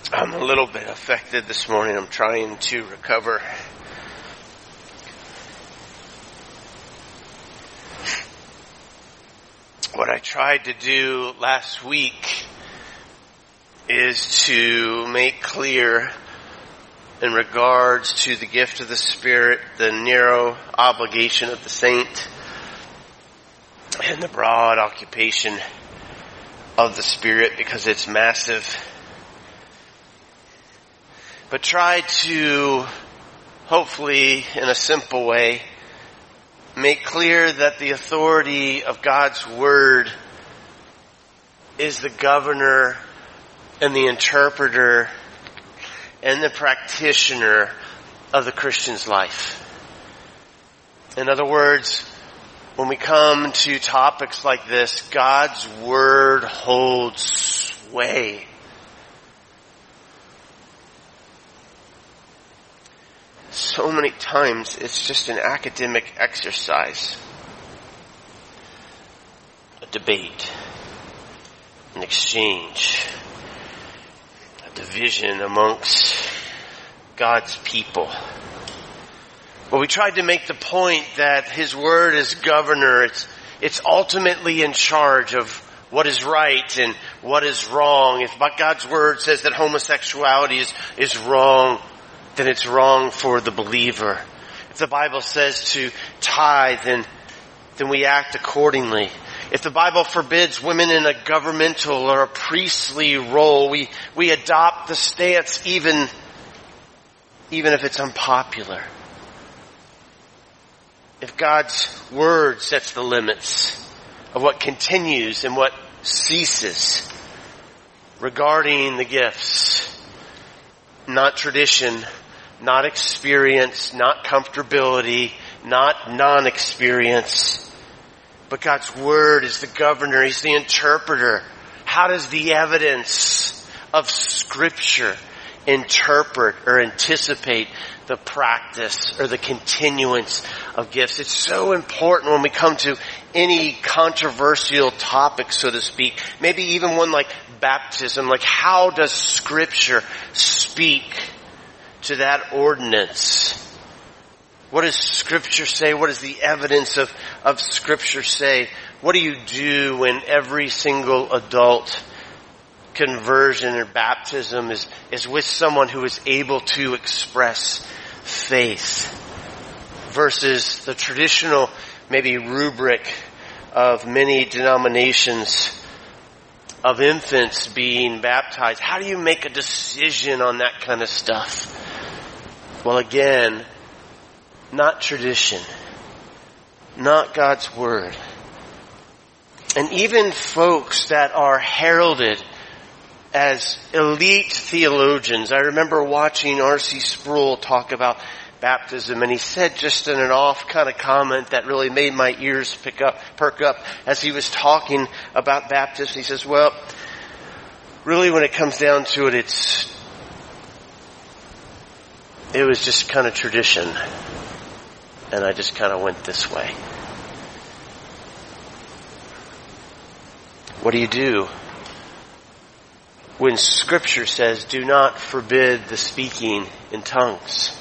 I'm a little bit affected this morning. I'm trying to recover. What I tried to do last week is to make clear in regards to the gift of the Spirit, the narrow obligation of the saint, and the broad occupation of the Spirit, because it's massive. But try to, hopefully in a simple way, make clear that the authority of God's Word is the governor and the interpreter and the practitioner of the Christian's life. In other words, when we come to topics like this, God's Word holds sway. So many times it's just an academic exercise, a debate, an exchange, a division amongst God's people. But we tried to make the point that His Word is governor. It's ultimately in charge of what is right and what is wrong. If God's Word says that homosexuality is wrong, then it's wrong for the believer. If the Bible says to tithe, then we act accordingly. If the Bible forbids women in a governmental or a priestly role, we adopt the stance even if it's unpopular. If God's Word sets the limits of what continues and what ceases regarding the gifts, not tradition, not experience, not comfortability, not non-experience, but God's Word is the governor, He's the interpreter. How does the evidence of Scripture interpret or anticipate the practice or the continuance of gifts? It's so important when we come to any controversial topic, so to speak, maybe even one like baptism. Like, how does Scripture speak to that ordinance? What does Scripture say? What does the evidence of Scripture say? What do you do when every single adult conversion or baptism is with someone who is able to express faith versus the traditional maybe rubric of many denominations of infants being baptized? How do you make a decision on that kind of stuff? Well, again, not tradition, not God's Word. And even folks that are heralded as elite theologians. I remember watching R.C. Sproul talk about baptism, and he said just in an off kind of comment that really made my ears perk up as he was talking about baptism. He says, well, really when it comes down to it, it was just kind of tradition, and I just kind of went this way. What do you do when Scripture says, do not forbid the speaking in tongues?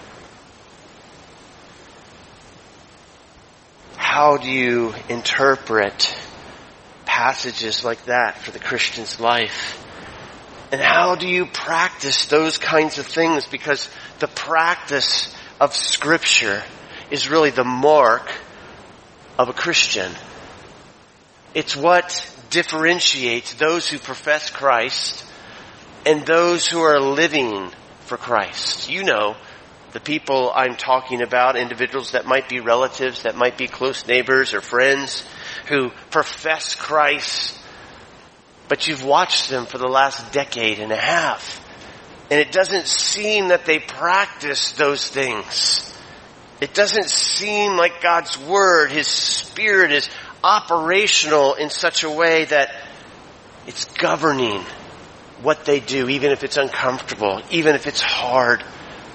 How do you interpret passages like that for the Christian's life? And how do you practice those kinds of things? Because the practice of Scripture is really the mark of a Christian. It's what differentiates those who profess Christ and those who are living for Christ. You know, the people I'm talking about, individuals that might be relatives, that might be close neighbors or friends who profess Christ, but you've watched them for the last decade and a half, and it doesn't seem that they practice those things. It doesn't seem like God's Word, His Spirit is operational in such a way that it's governing what they do, even if it's uncomfortable, even if it's hard,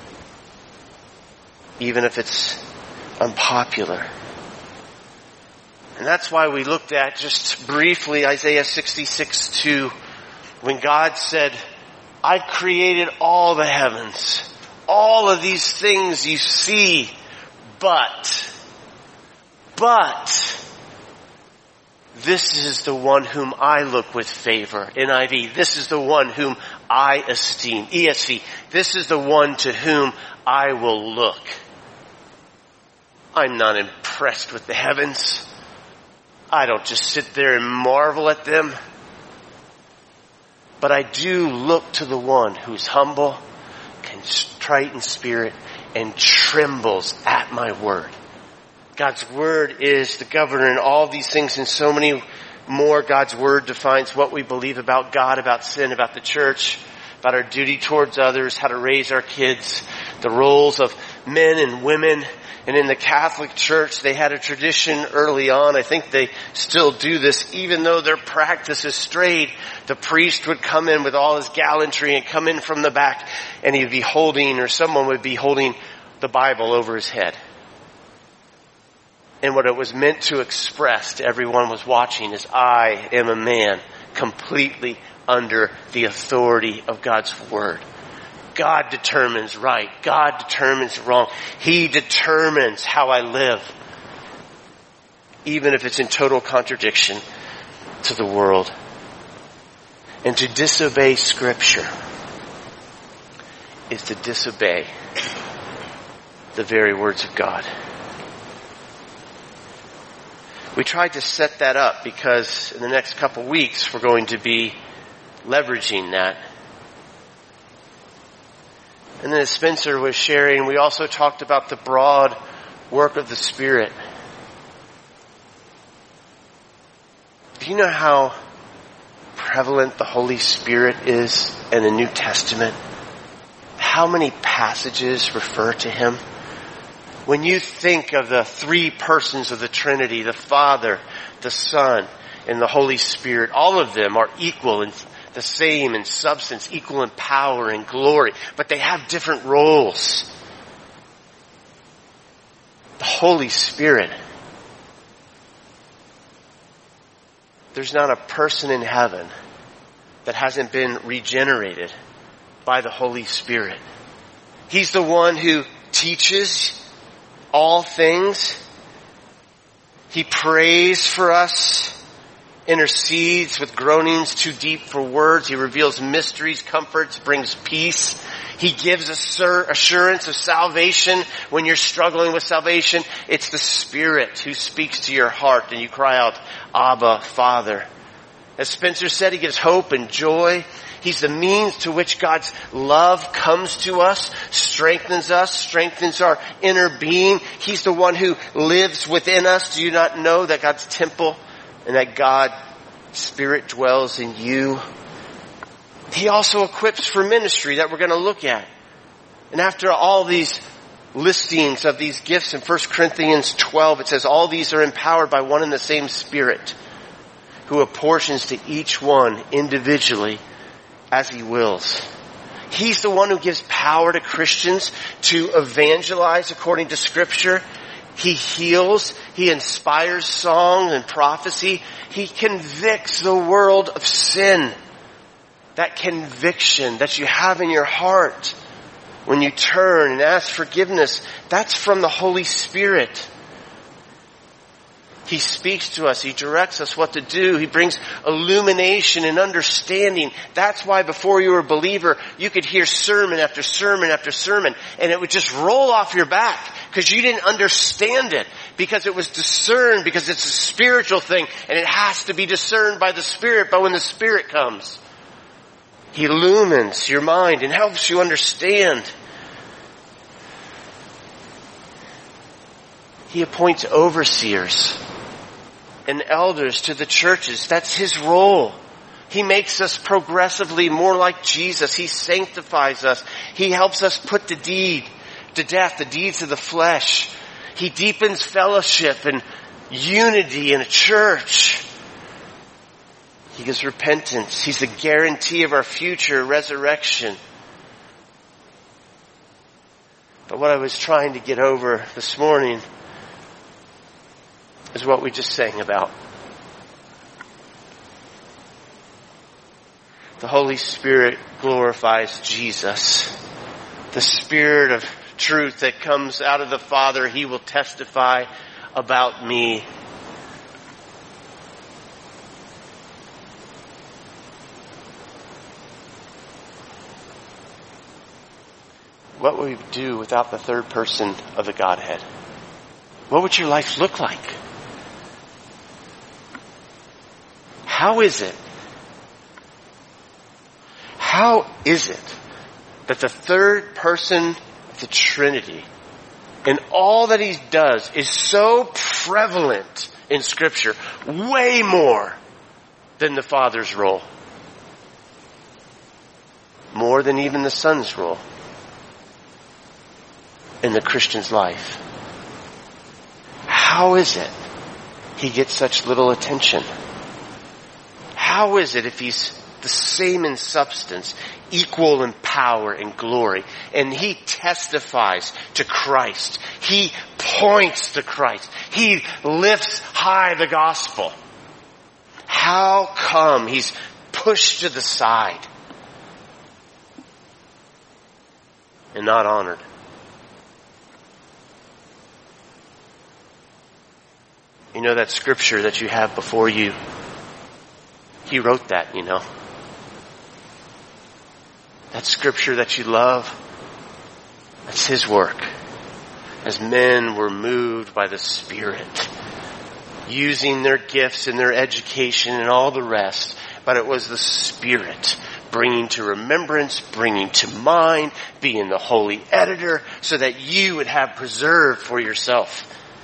even if it's unpopular. And that's why we looked at just briefly Isaiah 66:2, when God said, I created all the heavens, all of these things you see, but this is the one whom I look with favor. NIV, this is the one whom I esteem. ESV, this is the one to whom I will look. I'm not impressed with the heavens. I don't just sit there and marvel at them. But I do look to the one who's humble, contrite in spirit, and trembles at my word. God's word is the governor in all these things and so many more. God's word defines what we believe about God, about sin, about the church, about our duty towards others, how to raise our kids, the roles of men and women. And in the Catholic Church, they had a tradition early on. I think they still do this, even though their practice is strayed. The priest would come in with all his gallantry and come in from the back, and he'd be holding, or someone would be holding the Bible over his head. And what it was meant to express to everyone was watching is, I am a man completely under the authority of God's word. God determines right. God determines wrong. He determines how I live, even if it's in total contradiction to the world. And to disobey Scripture is to disobey the very words of God. We tried to set that up because in the next couple weeks we're going to be leveraging that. And then as Spencer was sharing, we also talked about the broad work of the Spirit. Do you know how prevalent the Holy Spirit is in the New Testament? How many passages refer to Him? When you think of the three persons of the Trinity, the Father, the Son, and the Holy Spirit, all of them are equal and the same in substance, equal in power and glory, but they have different roles. The Holy Spirit. There's not a person in heaven that hasn't been regenerated by the Holy Spirit. He's the one who teaches all things. He prays for us, intercedes with groanings too deep for words. He reveals mysteries, comforts, brings peace. He gives assurance of salvation when you're struggling with salvation. It's the Spirit who speaks to your heart and you cry out, Abba, Father. As Spencer said, He gives hope and joy. He's the means to which God's love comes to us, strengthens our inner being. He's the one who lives within us. Do you not know that God's temple and that God's Spirit dwells in you? He also equips for ministry that we're going to look at. And after all these listings of these gifts in 1 Corinthians 12, it says, all these are empowered by one and the same Spirit, who apportions to each one individually as He wills. He's the one who gives power to Christians to evangelize according to Scripture. He heals. He inspires song and prophecy. He convicts the world of sin. That conviction that you have in your heart when you turn and ask forgiveness, that's from the Holy Spirit. He speaks to us. He directs us what to do. He brings illumination and understanding. That's why before you were a believer, you could hear sermon after sermon after sermon, and it would just roll off your back because you didn't understand it, because it was discerned, because it's a spiritual thing, and it has to be discerned by the Spirit. But when the Spirit comes, He illumines your mind and helps you understand. He appoints overseers and elders to the churches. That's His role. He makes us progressively more like Jesus. He sanctifies us. He helps us put to death the deeds of the flesh. He deepens fellowship and unity in a church. He gives repentance. He's the guarantee of our future resurrection. But what I was trying to get over this morning is what we just sang about. The Holy Spirit glorifies Jesus. The Spirit of truth that comes out of the Father, He will testify about me. What would we do without the third person of the Godhead? What would your life look like? How is it that the third person of the Trinity and all that He does is so prevalent in Scripture, way more than the Father's role? More than even the Son's role in the Christian's life. How is it He gets such little attention? How is it, if He's the same in substance, equal in power and glory, and He testifies to Christ, He points to Christ, He lifts high the gospel, how come He's pushed to the side and not honored? You know that scripture that you have before you? He wrote that, you know. That scripture that you love, that's His work. As men were moved by the Spirit, using their gifts and their education and all the rest, but it was the Spirit bringing to remembrance, bringing to mind, being the holy editor, so that you would have preserved for yourself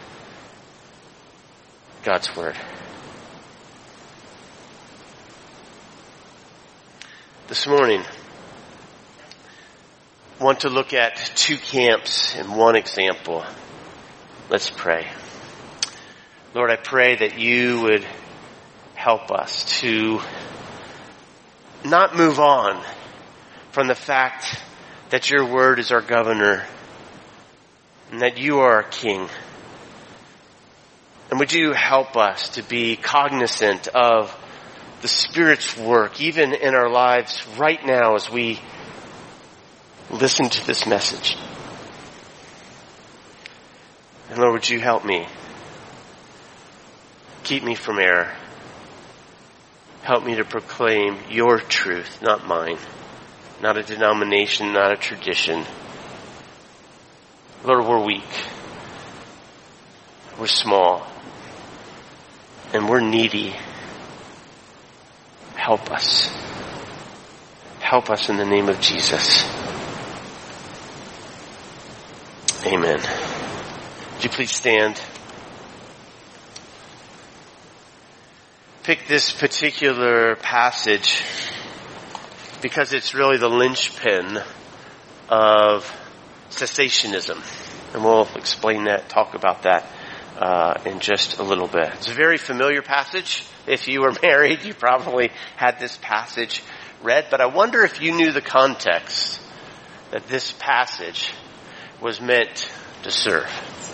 God's Word. This morning, I want to look at two camps and one example. Let's pray. Lord, I pray that You would help us to not move on from the fact that Your Word is our governor and that You are our King. And would You help us to be cognizant of the Spirit's work, even in our lives right now as we listen to this message. And Lord, would You help me? Keep me from error. Help me to proclaim Your truth, not mine. Not a denomination, not a tradition. Lord, we're weak. We're small. And we're needy. Help us. Help us in the name of Jesus. Amen. Would you please stand? Pick this particular passage because it's really the linchpin of cessationism. And we'll explain that, talk about that in just a little bit. It's a very familiar passage. If you were married, you probably had this passage read, but I wonder if you knew the context that this passage was meant to serve.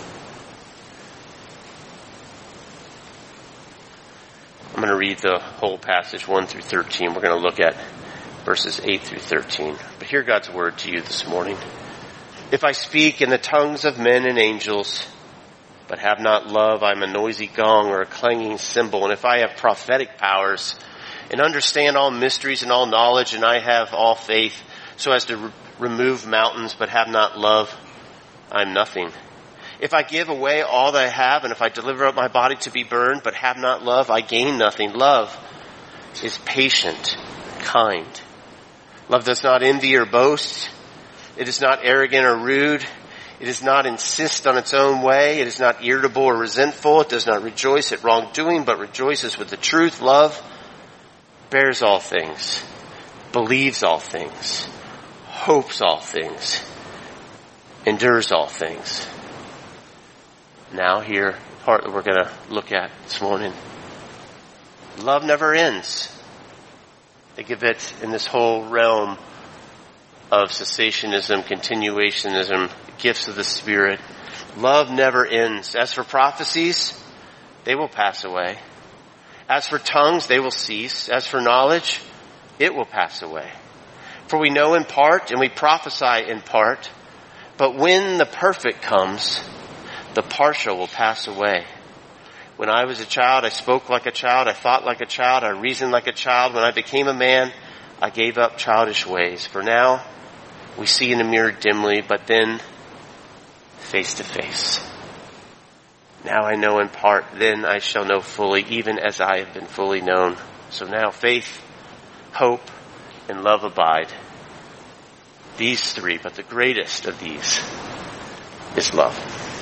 I'm going to read the whole passage, 1 through 13. We're going to look at verses 8 through 13. But hear God's word to you this morning. If I speak in the tongues of men and angels, but have not love, I'm a noisy gong or a clanging cymbal. And if I have prophetic powers and understand all mysteries and all knowledge, and I have all faith so as to remove mountains, but have not love, I'm nothing. If I give away all that I have, and if I deliver up my body to be burned, but have not love, I gain nothing. Love is patient, kind. Love does not envy or boast. It is not arrogant or rude. It does not insist on its own way. It is not irritable or resentful. It does not rejoice at wrongdoing, but rejoices with the truth. Love bears all things, believes all things, hopes all things, endures all things. Now here, the part that we're going to look at this morning. Love never ends. Think of it in this whole realm of cessationism, continuationism, gifts of the Spirit. Love never ends. As for prophecies, they will pass away. As for tongues, they will cease. As for knowledge, it will pass away. For we know in part and we prophesy in part, but when the perfect comes, the partial will pass away. When I was a child, I spoke like a child, I thought like a child, I reasoned like a child. When I became a man, I gave up childish ways. For now, we see in a mirror dimly, but then face to face. Now I know in part, then I shall know fully, even as I have been fully known. So now faith, hope, and love abide. These three, but the greatest of these is love.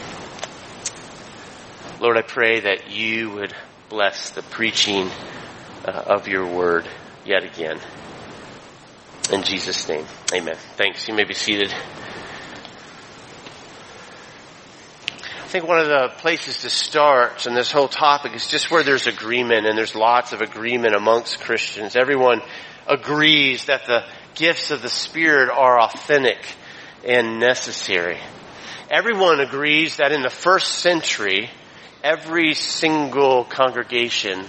Lord, I pray that you would bless the preaching of your word yet again. In Jesus' name, amen. Thanks. You may be seated. I think one of the places to start in this whole topic is just where there's agreement, and there's lots of agreement amongst Christians. Everyone agrees that the gifts of the Spirit are authentic and necessary. Everyone agrees that in the first century, every single congregation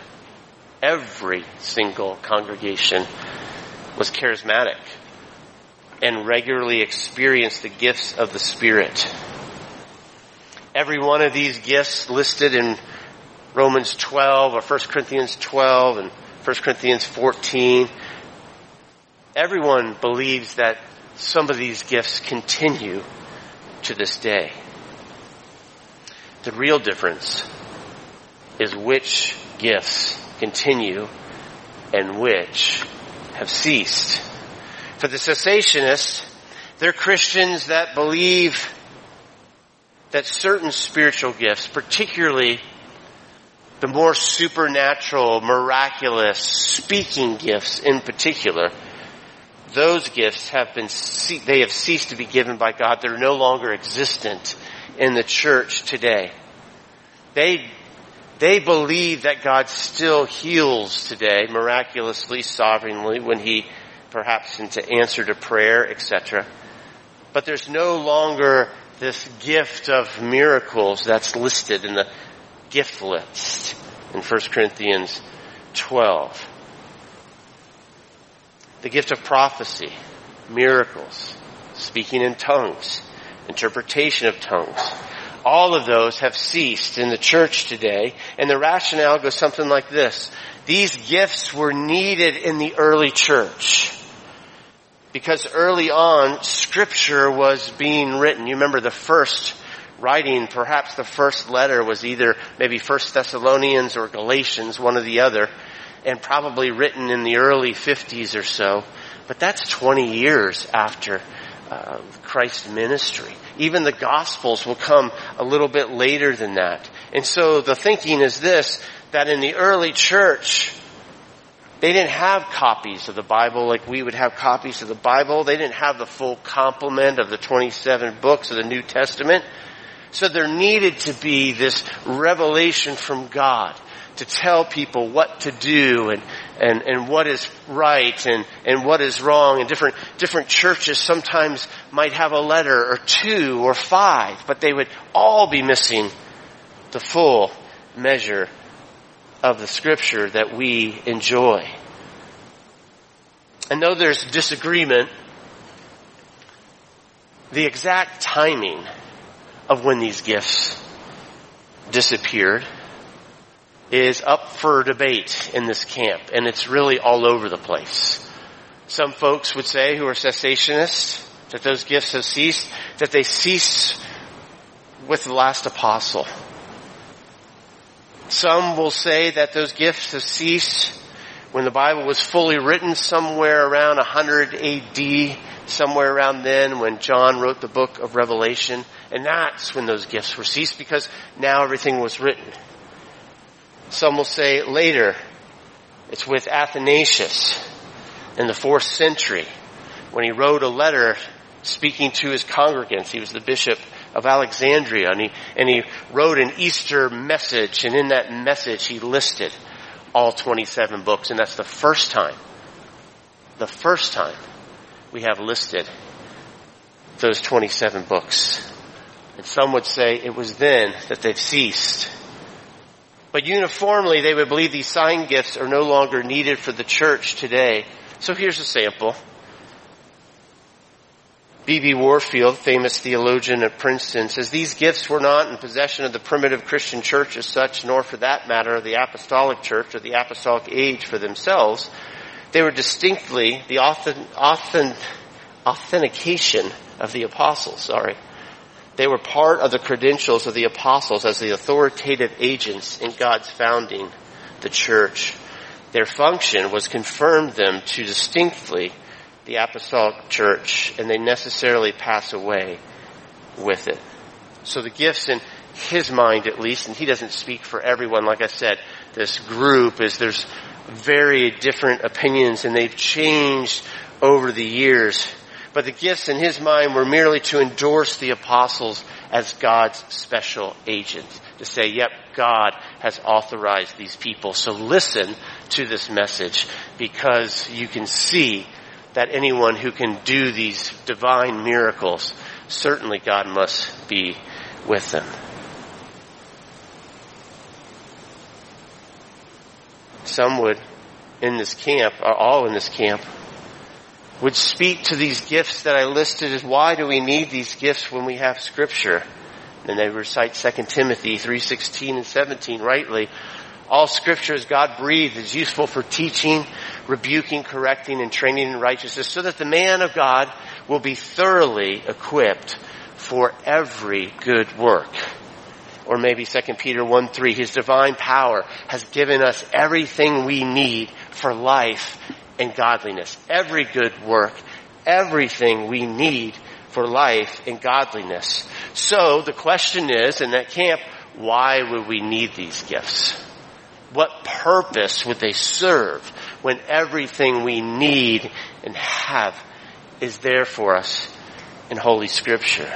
was charismatic and regularly experienced the gifts of the Spirit. Every one of these gifts listed in Romans 12 or 1 Corinthians 12 and 1 Corinthians 14, everyone believes that some of these gifts continue to this day. The real difference is which gifts continue and which have ceased. For the cessationists, they're Christians that believe that certain spiritual gifts, particularly the more supernatural, miraculous, speaking gifts in particular, those gifts have ceased to be given by God. They're no longer existent in the church today. They believe that God still heals today, miraculously, sovereignly, when He perhaps into answer to prayer, etc. But there's no longer this gift of miracles that's listed in the gift list in 1 Corinthians 12. The gift of prophecy, miracles, speaking in tongues, interpretation of tongues. All of those have ceased in the church today, and the rationale goes something like this. These gifts were needed in the early church because early on, Scripture was being written. You remember the first writing, perhaps the first letter was either maybe 1 Thessalonians or Galatians, one or the other, and probably written in the early 50s or so. But that's 20 years after Christ's ministry. Even the Gospels will come a little bit later than that. And so the thinking is this, that in the early church, they didn't have copies of the Bible like we would have copies of the Bible. They didn't have the full complement of the 27 books of the New Testament. So there needed to be this revelation from God to tell people what to do and what is right and what is wrong. And different churches sometimes might have a letter or 2 or 5, but they would all be missing the full measure of the Scripture that we enjoy. And though there's disagreement, the exact timing of when these gifts disappeared is up for debate in this camp, and it's really all over the place. Some folks would say, who are cessationists, that those gifts have ceased, that they ceased with the last apostle. Some will say that those gifts have ceased when the Bible was fully written, somewhere around 100 AD, somewhere around then when John wrote the book of Revelation. And that's when those gifts were ceased, because now everything was written. Some will say later, it's with Athanasius in the 4th century when he wrote a letter speaking to his congregants. He was the bishop of Alexandria, and he wrote an Easter message, and in that message he listed all 27 books, and that's the first time we have listed those 27 books. And some would say it was then that they've ceased. But uniformly, they would believe these sign gifts are no longer needed for the church today So here's a sample. B.B. Warfield, famous theologian at Princeton, says these gifts were not in possession of the primitive Christian church as such, nor for that matter the apostolic church or the apostolic age for themselves. They were distinctly the authentication of the apostles. They were part of the credentials of the apostles as the authoritative agents in God's founding the church. Their function was confirm them to distinctly the apostolic church, and they necessarily pass away with it. So the gifts in his mind, at least, and he doesn't speak for everyone, like I said, this group there's very different opinions, and they've changed over the years. But the gifts in his mind were merely to endorse the apostles as God's special agents. To say, yep, God has authorized these people. So listen to this message, because you can see that anyone who can do these divine miracles, certainly God must be with them. Some would, in this camp, or all in this camp, would speak to these gifts that I listed as, why do we need these gifts when we have Scripture? And they recite 2 Timothy 3:16 and 17 rightly. All Scripture is God-breathed, is useful for teaching, rebuking, correcting, and training in righteousness, so that the man of God will be thoroughly equipped for every good work. Or maybe 2 Peter 1:3, His divine power has given us everything we need for life and godliness. Every good work, everything we need for life and godliness. So the question is, in that camp, why would we need these gifts? What purpose would they serve when everything we need and have is there for us in Holy Scripture?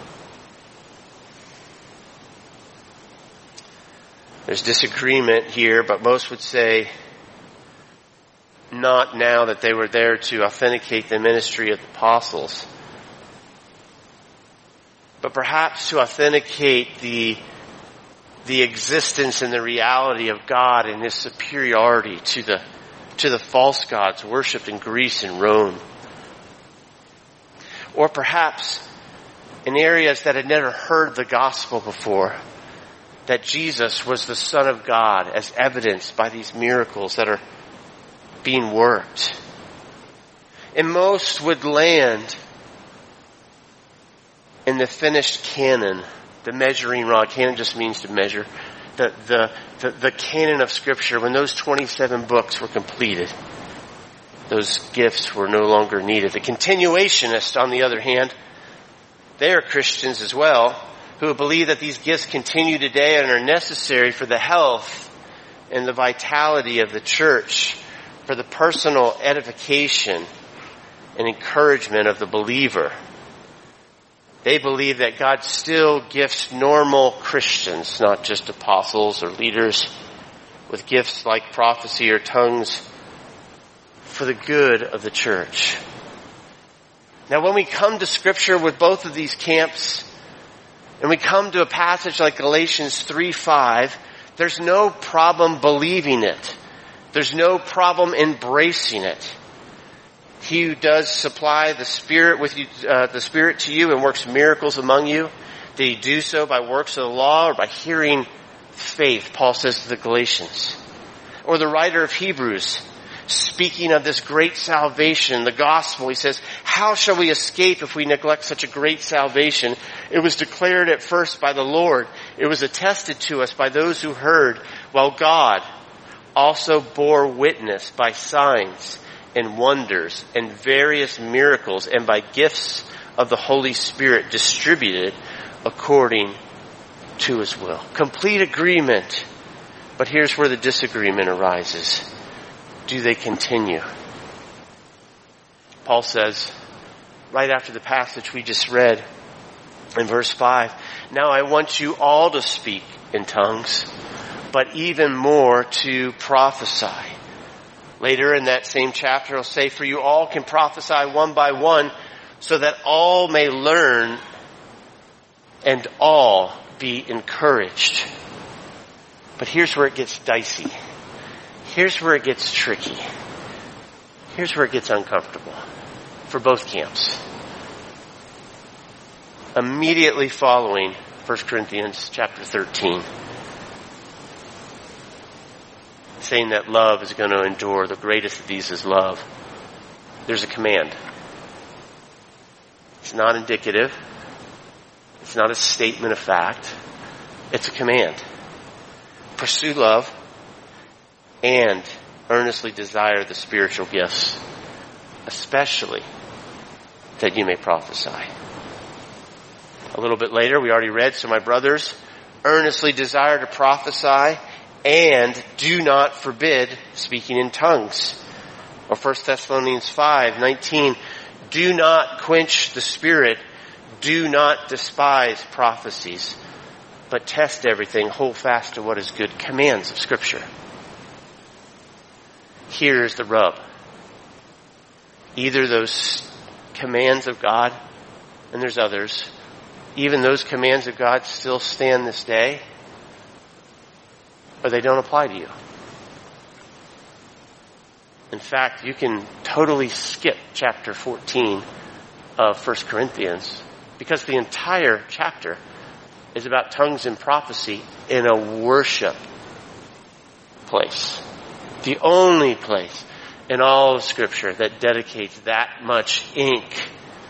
There's disagreement here, but most would say not now that they were there to authenticate the ministry of the apostles, but perhaps to authenticate the existence and the reality of God and His superiority to the false gods worshipped in Greece and Rome. Or perhaps in areas that had never heard the gospel before, that Jesus was the Son of God, as evidenced by these miracles that are being worked. And most would land in the finished canon, the measuring rod. Canon just means to measure. The canon of Scripture, when those 27 books were completed, those gifts were no longer needed. The continuationists, on the other hand, they are Christians as well, who believe that these gifts continue today and are necessary for the health and the vitality of the church, for the personal edification and encouragement of the believer. They believe that God still gifts normal Christians, not just apostles or leaders, with gifts like prophecy or tongues for the good of the church. Now, when we come to Scripture with both of these camps, and we come to a passage like Galatians 3:5, there's no problem believing it. There's no problem embracing it. He who does supply the Spirit the Spirit to you and works miracles among you, did he do so by works of the law or by hearing faith? Paul says to the Galatians. Or the writer of Hebrews, speaking of this great salvation, the gospel, he says, how shall we escape if we neglect such a great salvation? It was declared at first by the Lord. It was attested to us by those who heard, while God also bore witness by signs and wonders and various miracles and by gifts of the Holy Spirit distributed according to His will. Complete agreement. But here's where the disagreement arises. Do they continue? Paul says, right after the passage we just read, in verse 5, now I want you all to speak in tongues, but even more to prophesy. Later in that same chapter, he'll say, for you all can prophesy one by one, so that all may learn and all be encouraged. But here's where it gets dicey. Here's where it gets tricky. Here's where it gets uncomfortable for both camps. Immediately following 1 Corinthians chapter 13, saying that love is going to endure, the greatest of these is love, there's a command. It's not indicative. It's not a statement of fact. It's a command. Pursue love and earnestly desire the spiritual gifts, especially that you may prophesy. A little bit later, we already read, so my brothers, earnestly desire to prophesy and do not forbid speaking in tongues. Or 1 Thessalonians 5:19, do not quench the spirit, do not despise prophecies, but test everything, hold fast to what is good. Commands of Scripture. Here's the rub. Either those commands of God, and there's others, even those commands of God still stand this day, or they don't apply to you. In fact, you can totally skip chapter 14 of 1 Corinthians because the entire chapter is about tongues and prophecy in a worship place. The only place in all of Scripture that dedicates that much ink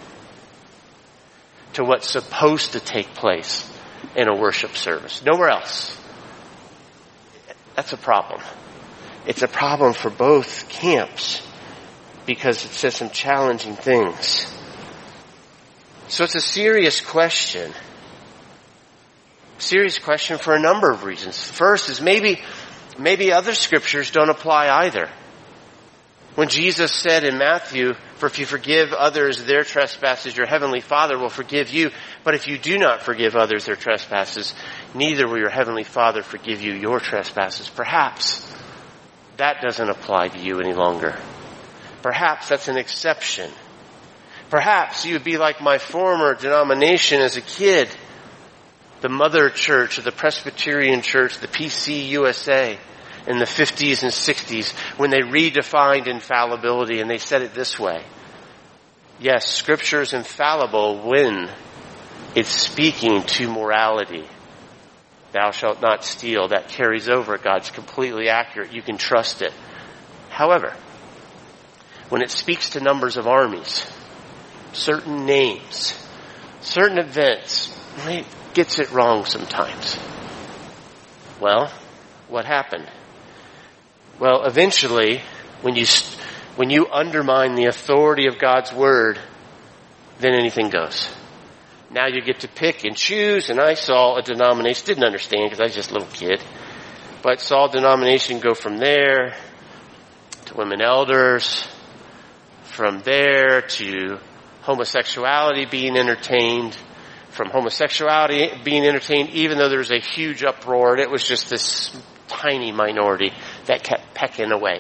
to what's supposed to take place in a worship service. Nowhere else. That's a problem. It's a problem for both camps because it says some challenging things. So it's a serious question. Serious question for a number of reasons. First is maybe other scriptures don't apply either. When Jesus said in Matthew, for if you forgive others their trespasses, your heavenly Father will forgive you. But if you do not forgive others their trespasses, neither will your heavenly Father forgive you your trespasses. Perhaps that doesn't apply to you any longer. Perhaps that's an exception. Perhaps you would be like my former denomination as a kid, the Mother Church or the Presbyterian Church, the PCUSA, in the 50s and 60s, when they redefined infallibility and they said it this way. Yes, Scripture is infallible when it's speaking to morality. Thou shalt not steal. That carries over. God's completely accurate. You can trust it. However, when it speaks to numbers of armies, certain names, certain events, it gets it wrong sometimes. Well, what happened? Well, eventually, when you undermine the authority of God's Word, then anything goes. Now you get to pick and choose, and I saw a denomination, didn't understand because I was just a little kid, but saw a denomination go from there to women elders, from there to homosexuality being entertained, from homosexuality being entertained, even though there was a huge uproar, and it was just this tiny minority that kept pecking away.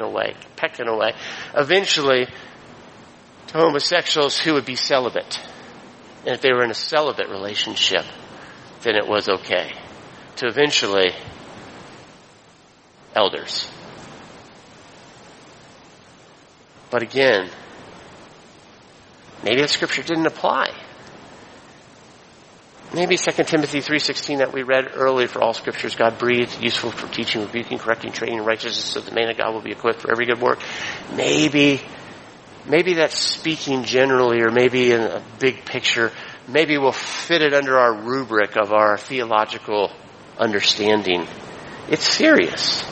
Eventually, to homosexuals who would be celibate. And if they were in a celibate relationship, then it was okay. To eventually, elders. But again, maybe the Scripture didn't apply. Maybe 2 Timothy 3:16 that we read earlier, for all Scriptures God breathed, useful for teaching, rebuking, correcting, training in righteousness, so the man of God will be equipped for every good work. Maybe that's speaking generally, or maybe in a big picture. Maybe we'll fit it under our rubric of our theological understanding. It's serious.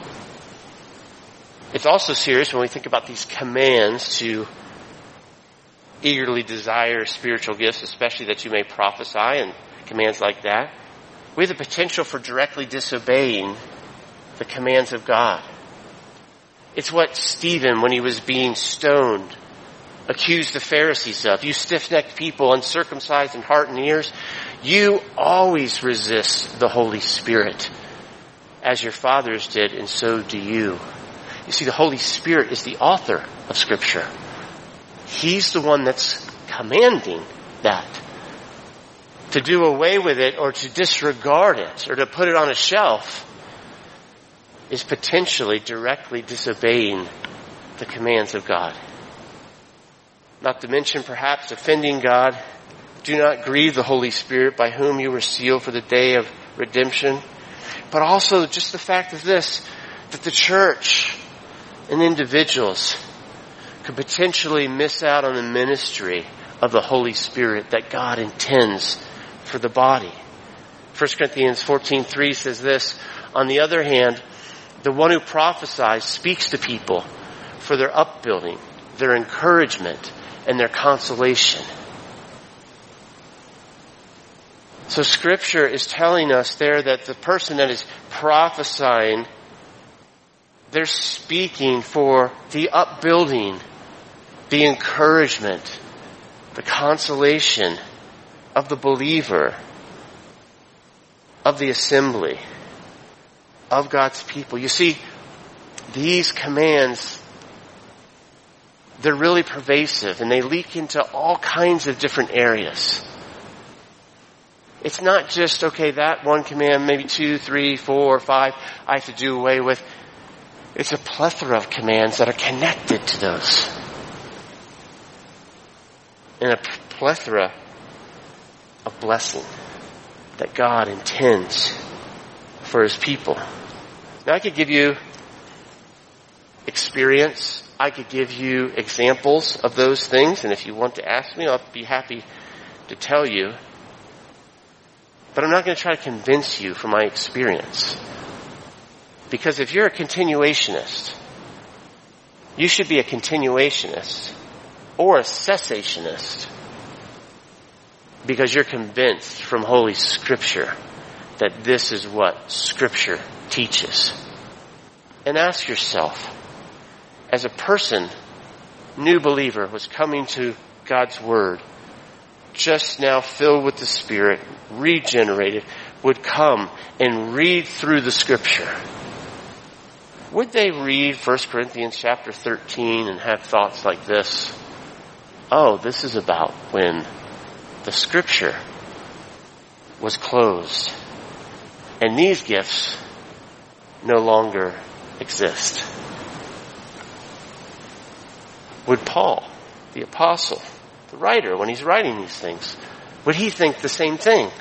It's also serious when we think about these commands to eagerly desire spiritual gifts, especially that you may prophesy, and commands like that. We have the potential for directly disobeying the commands of God. It's what Stephen, when he was being stoned, accused the Pharisees of. You stiff-necked people, uncircumcised in heart and ears, you always resist the Holy Spirit, as your fathers did, and so do you. You see, the Holy Spirit is the author of Scripture. He's the one that's commanding that. To do away with it or to disregard it or to put it on a shelf is potentially directly disobeying the commands of God. Not to mention perhaps offending God. Do not grieve the Holy Spirit by whom you were sealed for the day of redemption. But also just the fact of this, that the church and individuals could potentially miss out on the ministry of the Holy Spirit that God intends for the body. 1 Corinthians 14:3 says this, on the other hand, the one who prophesies speaks to people for their upbuilding, their encouragement, and their consolation. So Scripture is telling us there that the person that is prophesying, they're speaking for the upbuilding, the encouragement, the consolation of the believer, of the assembly, of God's people. You see, these commands, they're really pervasive and they leak into all kinds of different areas. It's not just, okay, that one command, maybe 2, 3, 4, 5, I have to do away with. It's a plethora of commands that are connected to those. And a plethora of blessing that God intends for His people. Now I could give you experience. I could give you examples of those things. And if you want to ask me, I'll be happy to tell you. But I'm not going to try to convince you from my experience. Because if you're a continuationist, you should be a continuationist or a cessationist. Because you're convinced from Holy Scripture that this is what Scripture teaches. And ask yourself, as a person, new believer, was coming to God's Word, just now filled with the Spirit, regenerated, would come and read through the Scripture, would they read 1 Corinthians chapter 13 and have thoughts like this? Oh, this is about when the Scripture was closed and these gifts no longer exist. Would Paul, the apostle, the writer, when he's writing these things, would he think the same thing?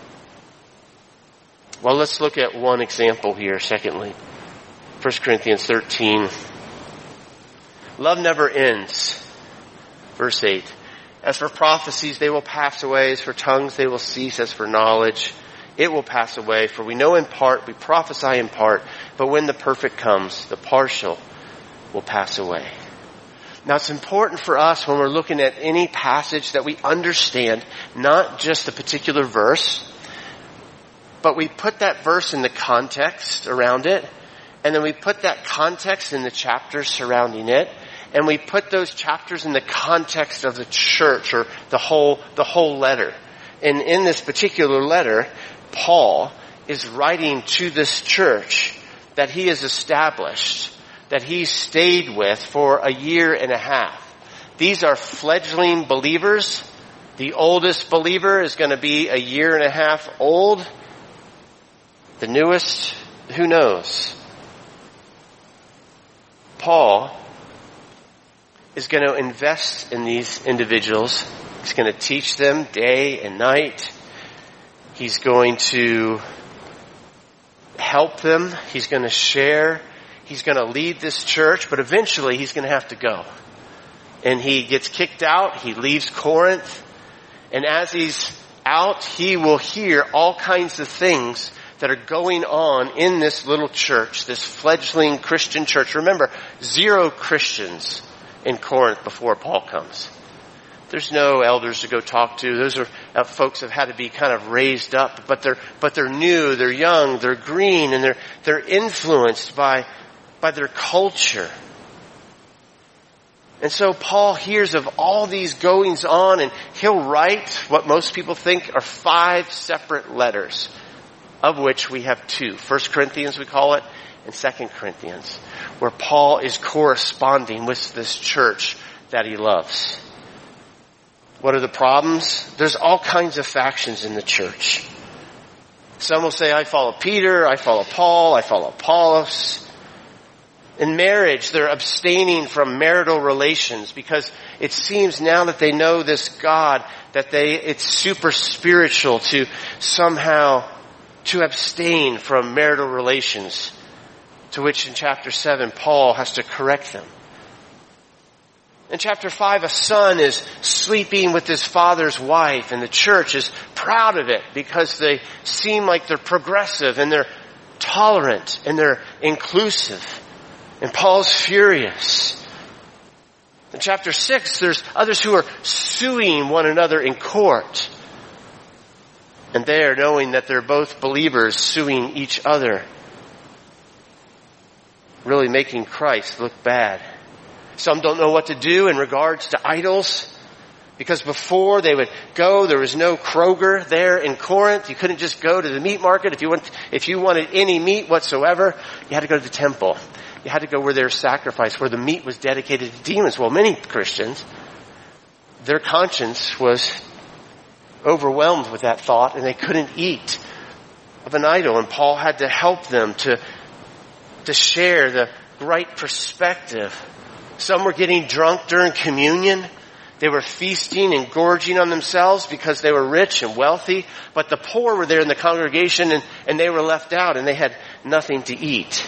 Well, let's look at one example here, secondly. 1 Corinthians 13. Love never ends. Verse 8. As for prophecies, they will pass away. As for tongues, they will cease. As for knowledge, it will pass away. For we know in part, we prophesy in part. But when the perfect comes, the partial will pass away. Now it's important for us when we're looking at any passage that we understand not just a particular verse, but we put that verse in the context around it, and then we put that context in the chapters surrounding it, and we put those chapters in the context of the church or the whole letter. And in this particular letter, Paul is writing to this church that he has established, that he stayed with for 1.5 years. These are fledgling believers. The oldest believer is going to be 1.5 years old. The newest, who knows? Paul is going to invest in these individuals. He's going to teach them day and night. He's going to help them. He's going to share. He's going to lead this church, but eventually he's going to have to go. And he gets kicked out. He leaves Corinth. And as he's out, he will hear all kinds of things that are going on in this little church, this fledgling Christian church. Remember, 0 Christians in Corinth before Paul comes. There's no elders to go talk to. Those are folks that have had to be kind of raised up, but they're new, they're young, they're green, and they're influenced by their culture. And so Paul hears of all these goings on, and he'll write what most people think are 5 separate letters, of which we have 2. 1 Corinthians we call it, and 2 Corinthians, where Paul is corresponding with this church that he loves. What are the problems? There's all kinds of factions in the church. Some will say, I follow Peter, I follow Paul, I follow Apollos. In marriage, they're abstaining from marital relations because it seems now that they know this God that it's super spiritual to somehow to abstain from marital relations, to which in chapter 7 Paul has to correct them. In chapter 5, a son is sleeping with his father's wife, and the church is proud of it because they seem like they're progressive and they're tolerant and they're inclusive. And Paul's furious. In chapter 6, there's others who are suing one another in court. And there, knowing that they're both believers, suing each other, really making Christ look bad. Some don't know what to do in regards to idols, because before they would go, there was no Kroger there in Corinth. You couldn't just go to the meat market. If you wanted any meat whatsoever, you had to go to the temple. You had to go where there was sacrifice, where the meat was dedicated to demons. Well, many Christians, their conscience was overwhelmed with that thought, and they couldn't eat of an idol. And Paul had to help them to share the right perspective. Some were getting drunk during communion. They were feasting and gorging on themselves because they were rich and wealthy. But the poor were there in the congregation, and they were left out, and they had nothing to eat.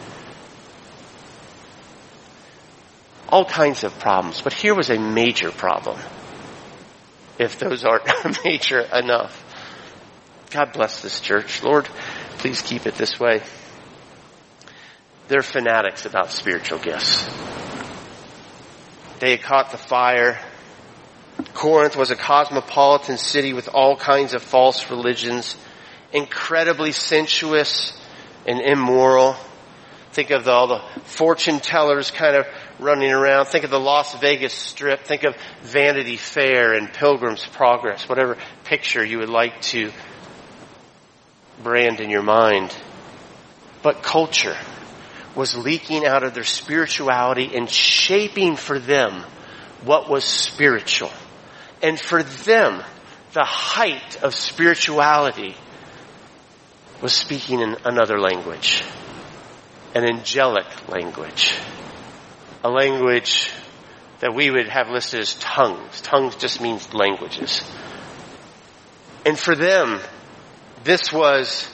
All kinds of problems. But here was a major problem, if those aren't major enough. God bless this church. Lord, please keep it this way. They're fanatics about spiritual gifts. They had caught the fire. Corinth was a cosmopolitan city with all kinds of false religions, incredibly sensuous and immoral. Think of all the fortune tellers kind of running around. Think of the Las Vegas Strip. Think of Vanity Fair and Pilgrim's Progress, whatever picture you would like to brand in your mind. But culture was leaking out of their spirituality and shaping for them what was spiritual. And for them, the height of spirituality was speaking in another language. An angelic language. A language that we would have listed as tongues. Tongues just means languages. And for them, this was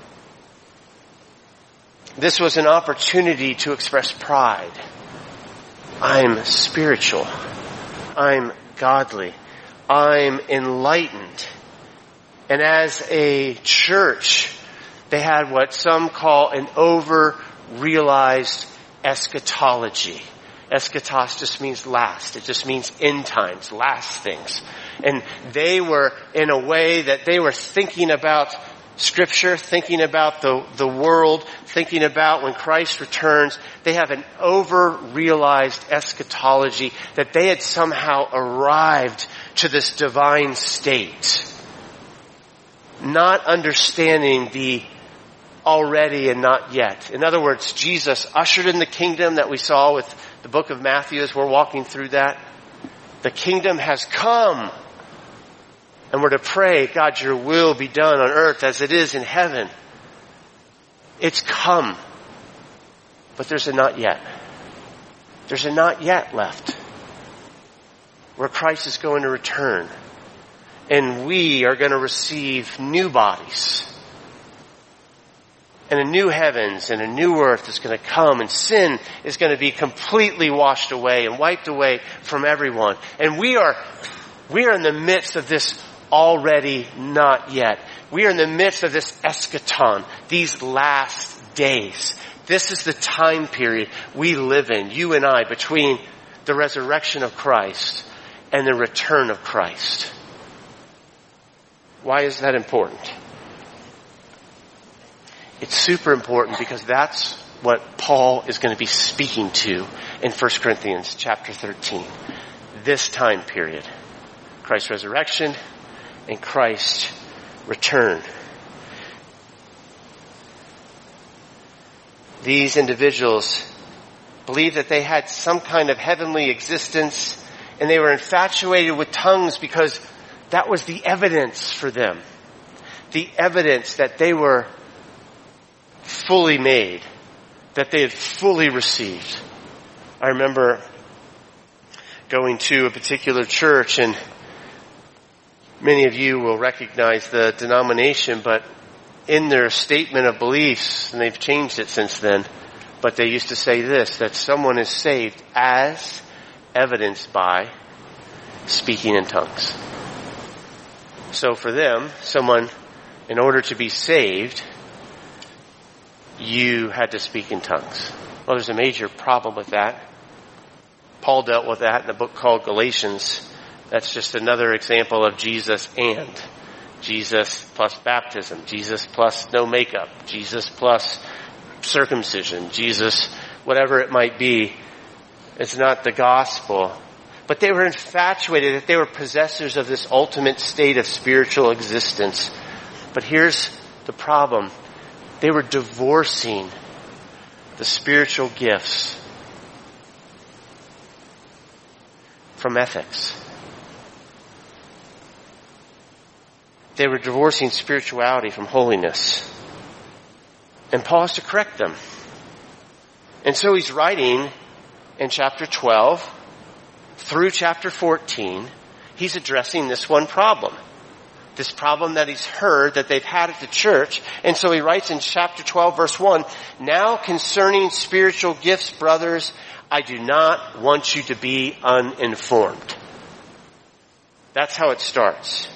an opportunity to express pride. I'm spiritual. I'm godly. I'm enlightened. And as a church, they had what some call an over-realized eschatology. Eschatos just means last. It just means end times, last things. And they were, in a way that they were thinking about Scripture, thinking about the world, thinking about when Christ returns. They have an over-realized eschatology that they had somehow arrived to this divine state. Not understanding the already and not yet. In other words, Jesus ushered in the kingdom that we saw with the book of Matthew as we're walking through that. The kingdom has come. And we're to pray, God, your will be done on earth as it is in heaven. It's come. But there's a not yet. There's a not yet left. Where Christ is going to return. And we are going to receive new bodies. And a new heavens and a new earth is going to come, and sin is going to be completely washed away and wiped away from everyone. And we are in the midst of this already not yet. We are in the midst of this eschaton, these last days. This is the time period we live in, you and I, between the resurrection of Christ and the return of Christ. Why is that important? It's super important because that's what Paul is going to be speaking to in 1 Corinthians chapter 13. This time period. Christ's resurrection and Christ's return. These individuals believed that they had some kind of heavenly existence, and they were infatuated with tongues because that was the evidence for them. The evidence that they were fully made, that they had fully received. I remember going to a particular church, and many of you will recognize the denomination, but in their statement of beliefs, and they've changed it since then, but they used to say this, that someone is saved as evidenced by speaking in tongues. So for them, someone, in order to be saved, you had to speak in tongues. Well, there's a major problem with that. Paul dealt with that in a book called Galatians. That's just another example of Jesus and. Jesus plus baptism. Jesus plus no makeup. Jesus plus circumcision. Jesus, whatever it might be. It's not the gospel. But they were infatuated that they were possessors of this ultimate state of spiritual existence. But here's the problem. They were divorcing the spiritual gifts from ethics. They were divorcing spirituality from holiness. And Paul has to correct them. And so he's writing in chapter 12 through chapter 14, he's addressing this one problem. This problem that he's heard that they've had at the church. And so he writes in chapter 12 verse 1, "Now concerning spiritual gifts, brothers, I do not want you to be uninformed." That's how it starts.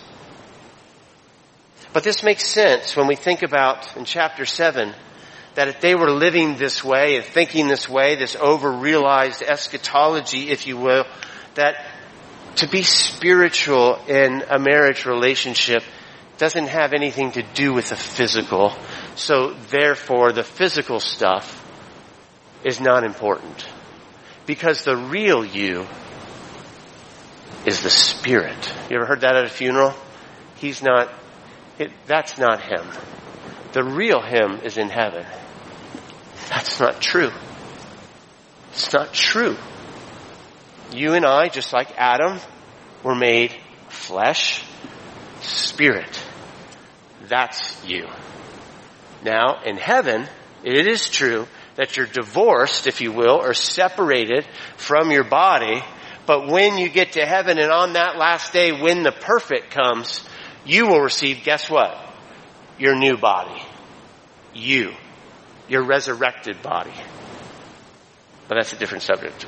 But this makes sense when we think about in chapter 7 that if they were living this way and thinking this way, this over-realized eschatology, if you will, that to be spiritual in a marriage relationship doesn't have anything to do with the physical. So therefore, the physical stuff is not important. Because the real you is the spirit. You ever heard that at a funeral? That's not him. The real him is in heaven. That's not true. It's not true. You and I, just like Adam, were made flesh, spirit. That's you. Now, in heaven, it is true that you're divorced, if you will, or separated from your body. But when you get to heaven and on that last day, when the perfect comes, you will receive, guess what? Your new body. Your resurrected body. But that's a different subject.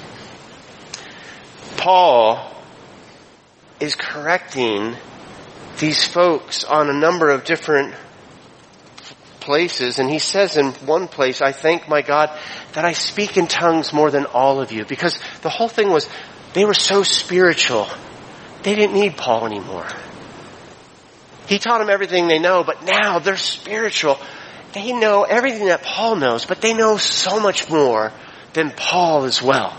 Paul is correcting these folks on a number of different places. And he says in one place, "I thank my God that I speak in tongues more than all of you." Because the whole thing was, they were so spiritual. They didn't need Paul anymore. He taught them everything they know, but now they're spiritual. They know everything that Paul knows, but they know so much more than Paul as well.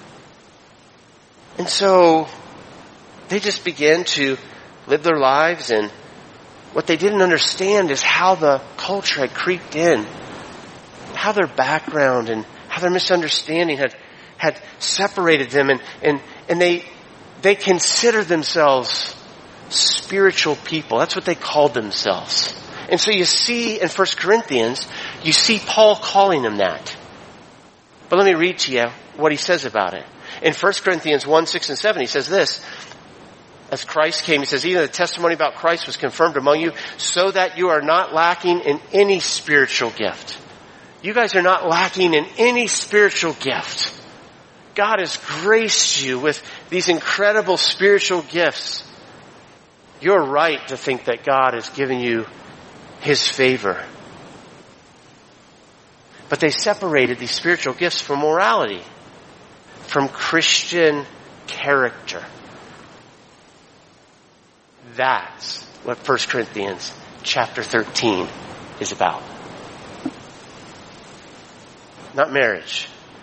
And so they just began to live their lives, and what they didn't understand is how the culture had creeped in, how their background and how their misunderstanding had separated them, and they considered themselves spiritual people. That's what they called themselves. And so you see in 1 Corinthians, you see Paul calling them that. But let me read to you what he says about it. In 1 Corinthians 1, 6 and 7, he says this, as Christ came, he says, "Even the testimony about Christ was confirmed among you, so that you are not lacking in any spiritual gift." You guys are not lacking in any spiritual gift. God has graced you with these incredible spiritual gifts. You're right to think that God has given you His favor. But they separated these spiritual gifts from morality, from Christian character. That's what 1 Corinthians chapter 13 is about. Not marriage.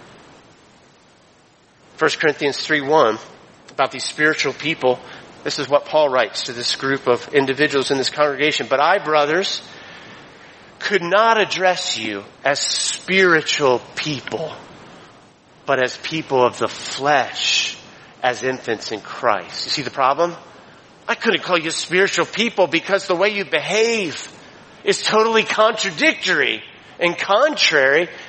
1 Corinthians 3:1, about these spiritual people. This is what Paul writes to this group of individuals in this congregation. "But I, brothers, could not address you as spiritual people, but as people of the flesh, as infants in Christ." You see the problem? I couldn't call you spiritual people because the way you behave is totally contradictory and contrary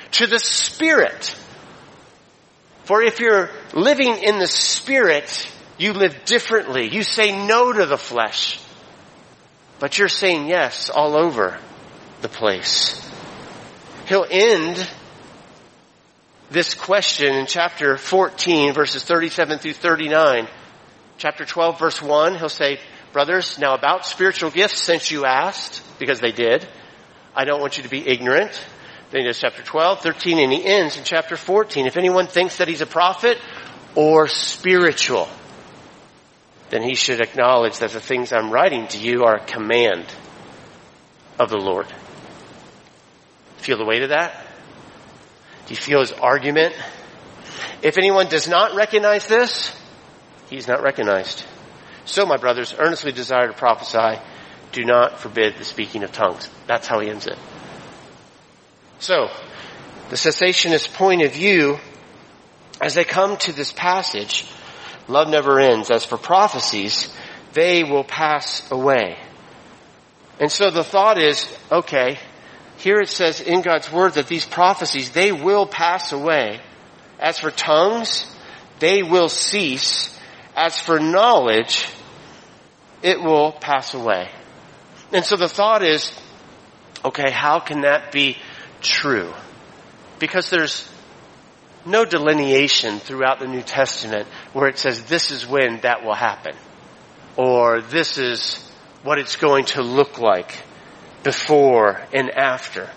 to the Spirit. For if you're living in the Spirit, you live differently. You say no to the flesh. But you're saying yes all over the place. He'll end this question in chapter 14, verses 37 through 39. Chapter 12, verse 1, he'll say, brothers, now about spiritual gifts, since you asked, because they did, I don't want you to be ignorant. Then he does chapter 12, 13, and he ends in chapter 14. If anyone thinks that he's a prophet or spiritual, then he should acknowledge that the things I'm writing to you are a command of the Lord. Feel the weight of that? Do you feel his argument? If anyone does not recognize this, he's not recognized. So, my brothers, earnestly desire to prophesy. Do not forbid the speaking of tongues. That's how he ends it. So, the cessationist point of view, as they come to this passage, love never ends. As for prophecies, they will pass away. And so the thought is, okay, here it says in God's word that these prophecies, they will pass away. As for tongues, they will cease. As for knowledge, it will pass away. And so the thought is, okay, how can that be true? Because there's no delineation throughout the New Testament where it says this is when that will happen. Or this is what it's going to look like before and after.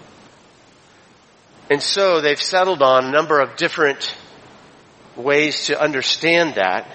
And so they've settled on a number of different ways to understand that.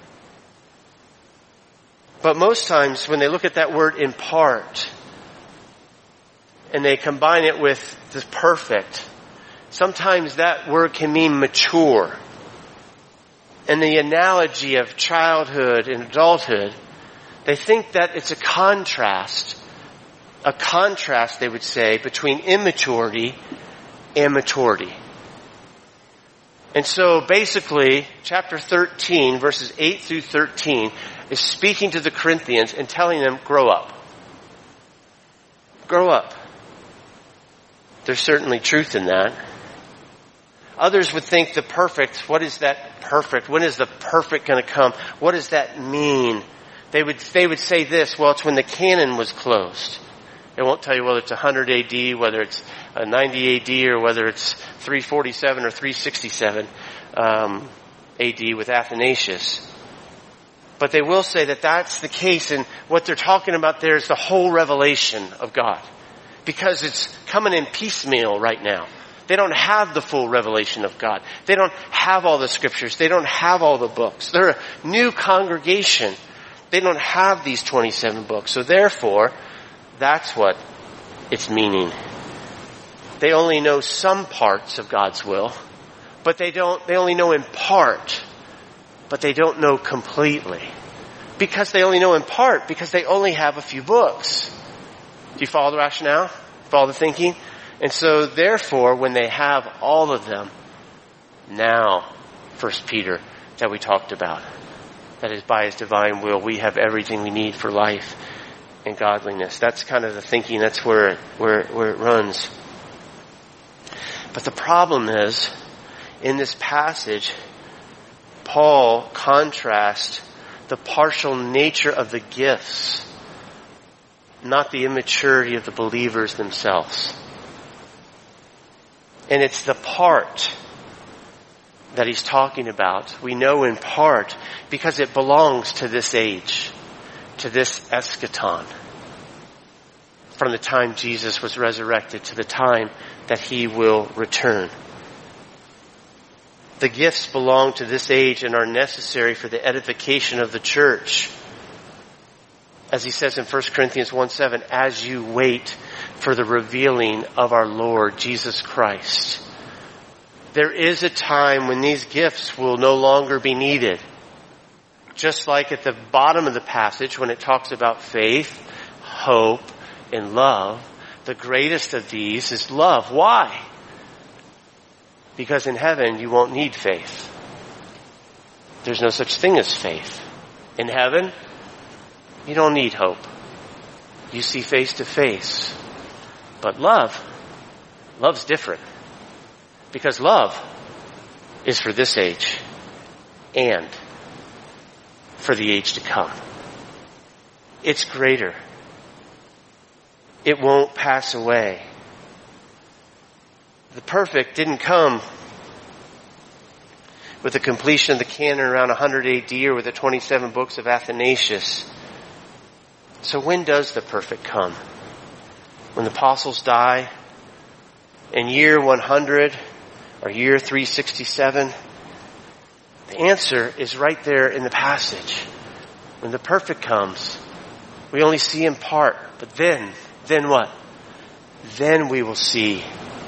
But most times when they look at that word in part and they combine it with the perfect, sometimes that word can mean mature. And the analogy of childhood and adulthood, they think that it's a contrast, they would say, between immaturity and maturity. And so basically, chapter 13, verses 8 through 13, is speaking to the Corinthians and telling them, grow up. Grow up. There's certainly truth in that. Others would think the perfect, what is that perfect? When is the perfect going to come? What does that mean? They would say this, well, it's when the canon was closed. They won't tell you whether it's 100 AD, whether it's 90 AD, or whether it's 347 or 367 AD with Athanasius. But they will say that that's the case, and what they're talking about there is the whole revelation of God. Because it's coming in piecemeal right now. They don't have the full revelation of God. They don't have all the scriptures. They don't have all the books. They're a new congregation. They don't have these 27 books. So therefore, that's what it's meaning. They only know some parts of God's will, but they only know in part, but they don't know completely. Because they only know in part, because they only have a few books. Do you follow the rationale? Follow the thinking? And so therefore, when they have all of them, now, 1 Peter, that we talked about, that is by his divine will, we have everything we need for life and godliness. That's kind of the thinking. That's where it runs. But the problem is, in this passage, Paul contrasts the partial nature of the gifts, not the immaturity of the believers themselves. And it's the part that he's talking about. We know in part because it belongs to this age, to this eschaton. From the time Jesus was resurrected to the time that he will return. The gifts belong to this age and are necessary for the edification of the church. As he says in 1 Corinthians 1:7, as you wait for the revealing of our Lord Jesus Christ. There is a time when these gifts will no longer be needed. Just like at the bottom of the passage when it talks about faith, hope, and love, the greatest of these is love. Why? Because in heaven you won't need faith. There's no such thing as faith. In heaven, you don't need hope. You see face to face. But love's different. Because love is for this age and for the age to come. It's greater. It won't pass away. The perfect didn't come with the completion of the canon around 100 AD or with the 27 books of Athanasius. So when does the perfect come? When the apostles die? In year 100 or year 367? The answer is right there in the passage. When the perfect comes, we only see in part. But then what? Then we will see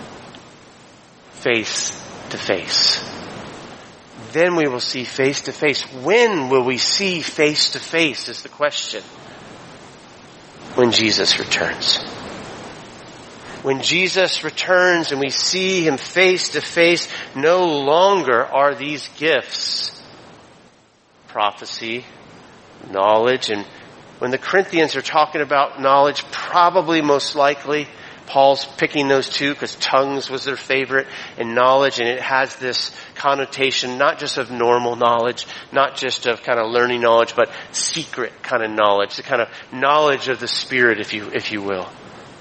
face to face. Then we will see face to face. When will we see face to face is the question. When Jesus returns. When Jesus returns and we see him face to face, no longer are these gifts prophecy, knowledge. And when the Corinthians are talking about knowledge, probably most likely Paul's picking those two because tongues was their favorite, and knowledge, and it has this connotation not just of normal knowledge, not just of kind of learning knowledge, but secret kind of knowledge, the kind of knowledge of the Spirit, if you will.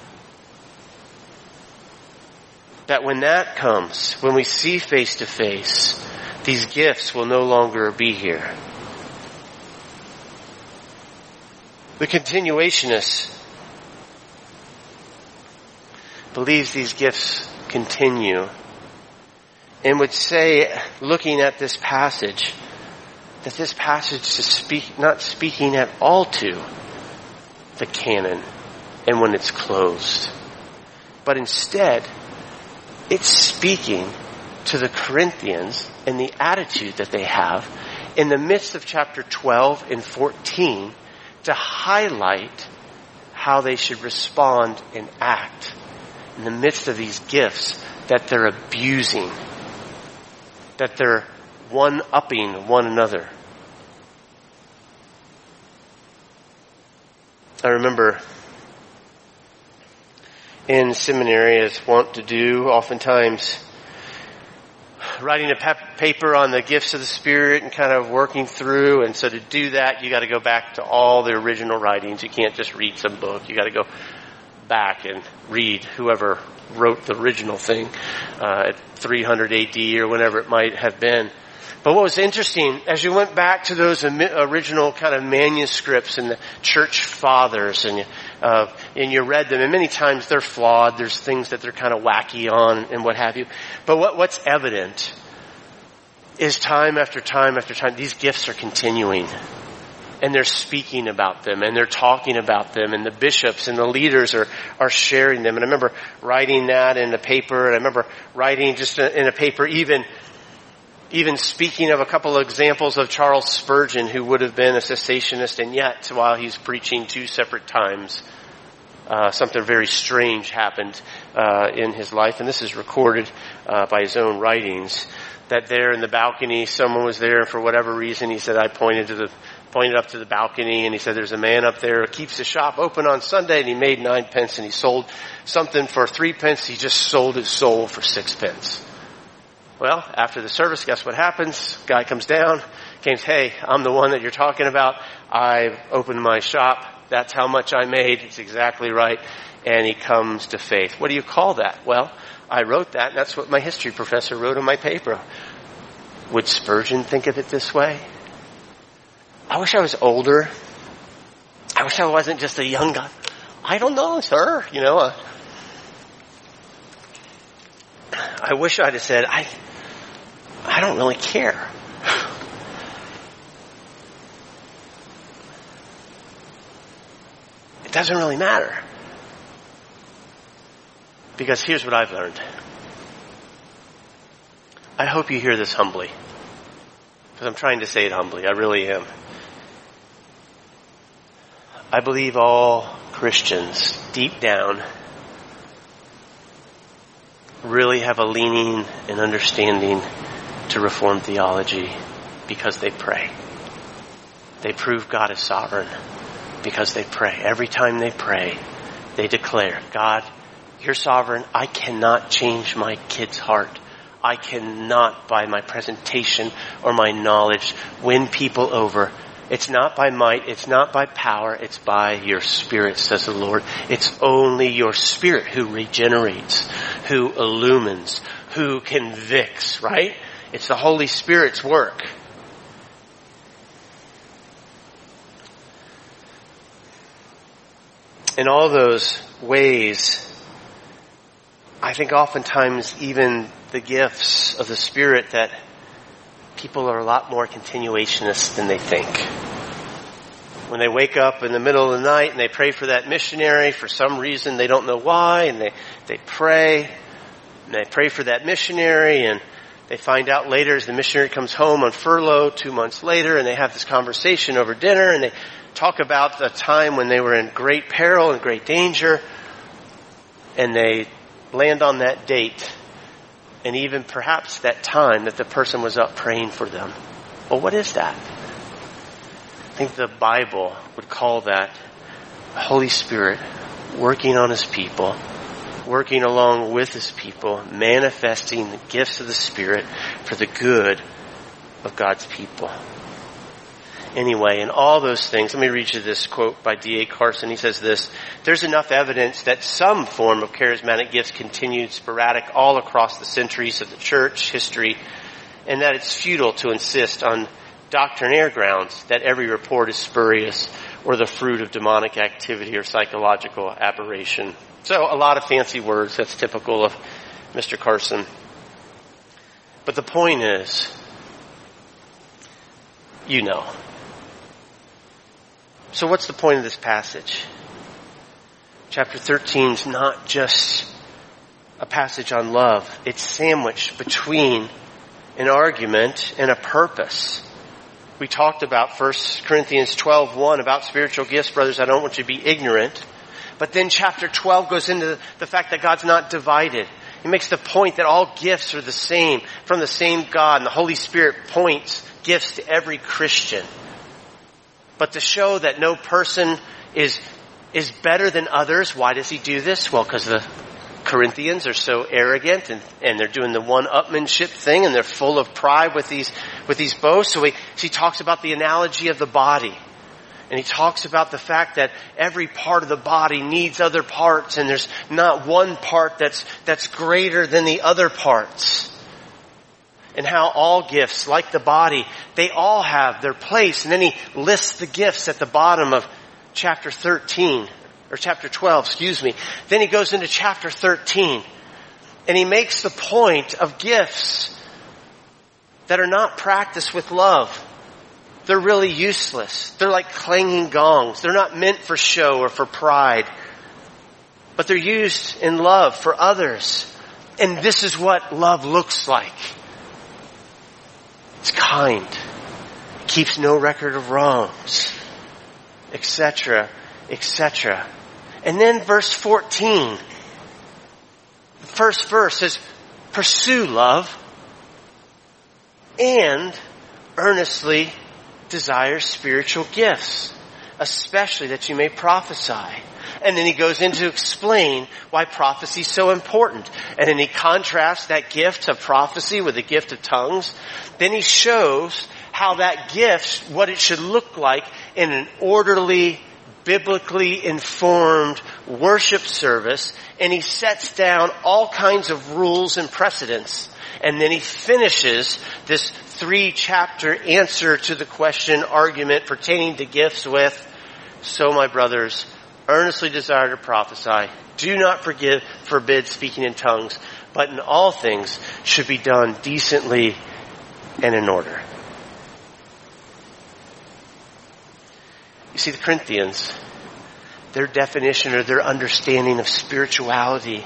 That when that comes, when we see face to face, these gifts will no longer be here. The continuationist believes these gifts continue and would say, looking at this passage, that this passage is not speaking at all to the canon and when it's closed, but instead it's speaking to the Corinthians and the attitude that they have in the midst of chapter 12 and 14 to highlight how they should respond and act in the midst of these gifts that they're abusing, that they're one-upping one another. I remember in seminary, as wont to do, oftentimes writing a paper on the gifts of the Spirit and kind of working through. And so to do that, you got to go back to all the original writings. You can't just read some book. You got to go back and read whoever wrote the original thing at 300 AD or whenever it might have been. But what was interesting, as you went back to those original kind of manuscripts and the church fathers, and you read them, and many times they're flawed. There's things that they're kind of wacky on and what have you. But what's evident is time after time after time, these gifts are continuing. And they're speaking about them, and they're talking about them, and the bishops and the leaders are sharing them. And I remember writing that in a paper, and I remember writing just in a paper even speaking of a couple of examples of Charles Spurgeon, who would have been a cessationist, and yet while he's preaching 2 separate times, something very strange happened in his life, and this is recorded by his own writings. That there in the balcony, someone was there, and for whatever reason, he said, I pointed up to the balcony, and he said, there's a man up there who keeps his shop open on Sunday, and he made 9 pence, and he sold something for 3 pence. He just sold his soul for 6 pence. Well, after the service, guess what happens? Guy comes down, hey, I'm the one that you're talking about. I opened my shop. That's how much I made. It's exactly right. And he comes to faith. What do you call that? Well, I wrote that, and that's what my history professor wrote in my paper. Would Spurgeon think of it this way? I wish I was older. I wish I wasn't just a young guy. I don't know, sir. I wish I'd have said, I don't really care. It doesn't really matter. Because here's what I've learned. I hope you hear this humbly. Because I'm trying to say it humbly. I really am. I believe all Christians, deep down, really have a leaning and understanding to Reformed theology because they pray. They prove God is sovereign because they pray. Every time they pray, they declare, God, you're sovereign. I cannot change my kid's heart. I cannot by my presentation or my knowledge win people over. It's not by might, it's not by power, it's by your Spirit, says the Lord. It's only your Spirit who regenerates, who illumines, who convicts, right? It's the Holy Spirit's work. In all those ways, I think oftentimes even the gifts of the Spirit, that people are a lot more continuationists than they think. When they wake up in the middle of the night and they pray for that missionary for some reason, they don't know why, and they pray, and they pray for that missionary, and they find out later as the missionary comes home on furlough 2 months later, and they have this conversation over dinner, and they talk about the time when they were in great peril and great danger, and they land on that date, and even perhaps that time that the person was up praying for them. Well, what is that? I think the Bible would call that the Holy Spirit working on His people, working along with His people, manifesting the gifts of the Spirit for the good of God's people. Anyway, in all those things, let me read you this quote by D.A. Carson. He says this: there's enough evidence that some form of charismatic gifts continued sporadic all across the centuries of the church history, and that it's futile to insist on doctrinaire grounds that every report is spurious or the fruit of demonic activity or psychological aberration. So a lot of fancy words. That's typical of Mr. Carson. But the point is, you know. So what's the point of this passage? Chapter 13 is not just a passage on love. It's sandwiched between an argument and a purpose. We talked about 1 Corinthians 12:1 about spiritual gifts. Brothers, I don't want you to be ignorant. But then chapter 12 goes into the fact that God's not divided. He makes the point that all gifts are the same, from the same God, and the Holy Spirit points gifts to every Christian. But to show that no person is better than others, why does he do this? Well, because the Corinthians are so arrogant and they're doing the one-upmanship thing, and they're full of pride with these boasts. So he talks about the analogy of the body. And he talks about the fact that every part of the body needs other parts, and there's not one part that's greater than the other parts. And how all gifts, like the body, they all have their place. And then he lists the gifts at the bottom of chapter 13, or chapter 12, Then he goes into chapter 13, and he makes the point of gifts that are not practiced with love. They're really useless. They're like clanging gongs. They're not meant for show or for pride, but they're used in love for others. And this is what love looks like. It's kind, keeps no record of wrongs, etc., etc. And then verse 14, the first verse says, pursue love and earnestly desire spiritual gifts, especially that you may prophesy. And then he goes in to explain why prophecy is so important. And then he contrasts that gift of prophecy with the gift of tongues. Then he shows how that gift, what it should look like in an orderly, biblically informed worship service. And he sets down all kinds of rules and precedents. And then he finishes this 3-chapter answer to the question, argument pertaining to gifts with, so my brothers, earnestly desire to prophesy. Do not forbid speaking in tongues, but in all things should be done decently and in order. You see, the Corinthians, their definition or their understanding of spirituality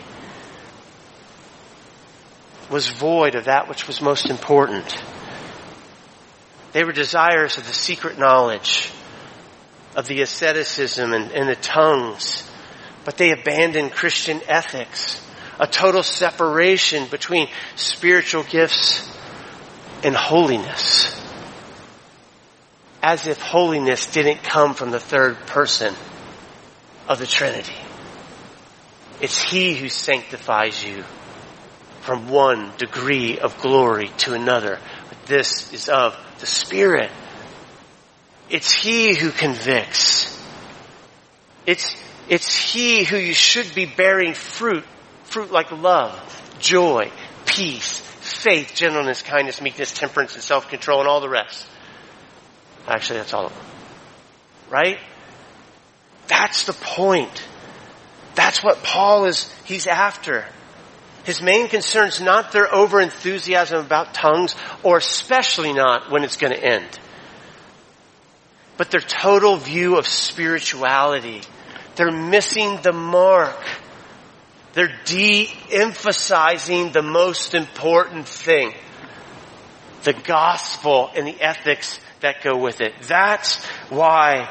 was void of that which was most important. They were desirous of the secret knowledge, of the asceticism and the tongues, but they abandoned Christian ethics, a total separation between spiritual gifts and holiness, as if holiness didn't come from the third person of the Trinity. It's He who sanctifies you. from one degree of glory to another. But this is of the Spirit. It's He who convicts. It's He who you should be bearing fruit like love, joy, peace, faith, gentleness, kindness, meekness, temperance, and self-control, and all the rest. Actually, that's all of them. Right? That's the point. That's what Paul he's after. His main concern is not their over-enthusiasm about tongues, or especially not when it's going to end, but their total view of spirituality. They're missing the mark. They're de-emphasizing the most important thing, the gospel and the ethics that go with it. That's why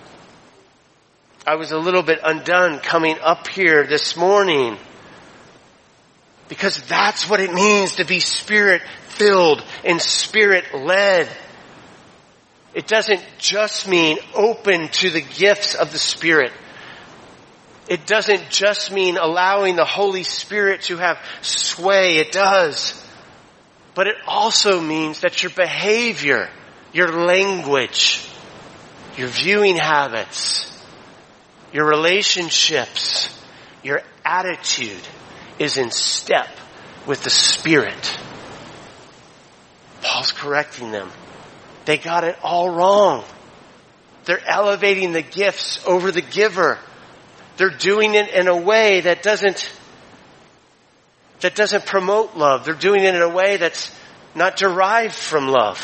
I was a little bit undone coming up here this morning. Because that's what it means to be Spirit-filled and Spirit-led. It doesn't just mean open to the gifts of the Spirit. It doesn't just mean allowing the Holy Spirit to have sway. It does. But it also means that your behavior, your language, your viewing habits, your relationships, your attitude is in step with the Spirit. Paul's correcting them. They got it all wrong. They're elevating the gifts over the giver. They're doing it in a way that doesn't promote love. They're doing it in a way that's not derived from love.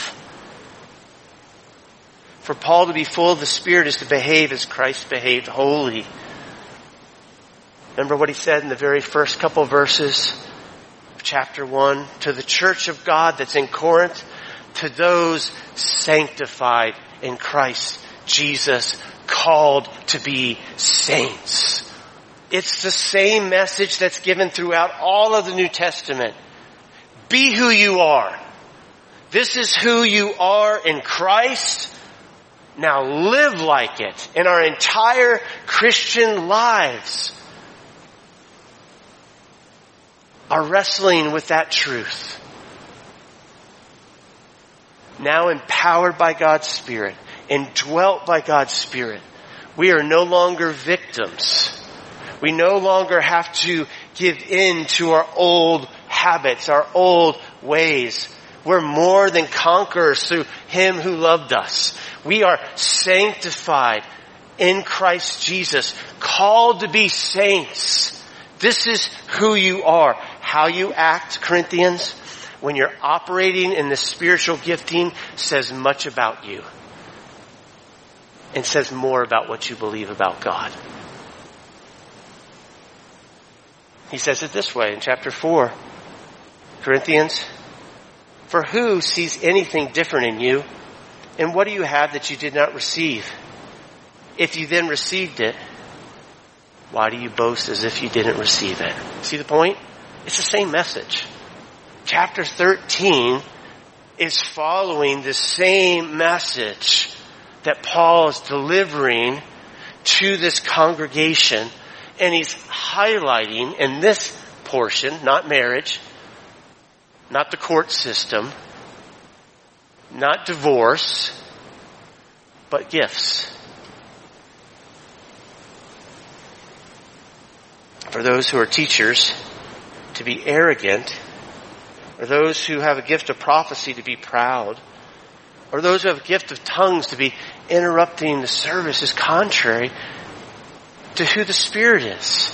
For Paul to be full of the Spirit is to behave as Christ behaved, holy. Remember what he said in the very first couple verses of chapter 1? To the church of God that's in Corinth, to those sanctified in Christ Jesus, called to be saints. It's the same message that's given throughout all of the New Testament. Be who you are. This is who you are in Christ. Now live like it in our entire Christian lives. Are wrestling with that truth. Now empowered by God's Spirit, indwelt by God's Spirit, we are no longer victims. We no longer have to give in to our old habits, our old ways. We're more than conquerors through Him who loved us. We are sanctified in Christ Jesus, called to be saints. This is who you are. How you act, Corinthians, when you're operating in the spiritual gifting says much about you. And says more about what you believe about God. He says it this way in chapter 4. Corinthians, for who sees anything different in you? And what do you have that you did not receive? If you then received it, why do you boast as if you didn't receive it? See the point? It's the same message. Chapter 13 is following the same message that Paul is delivering to this congregation. And he's highlighting in this portion, not marriage, not the court system, not divorce, but gifts. For those who are teachers, to be arrogant, or those who have a gift of prophecy to be proud, or those who have a gift of tongues to be interrupting the service is contrary to who the Spirit is.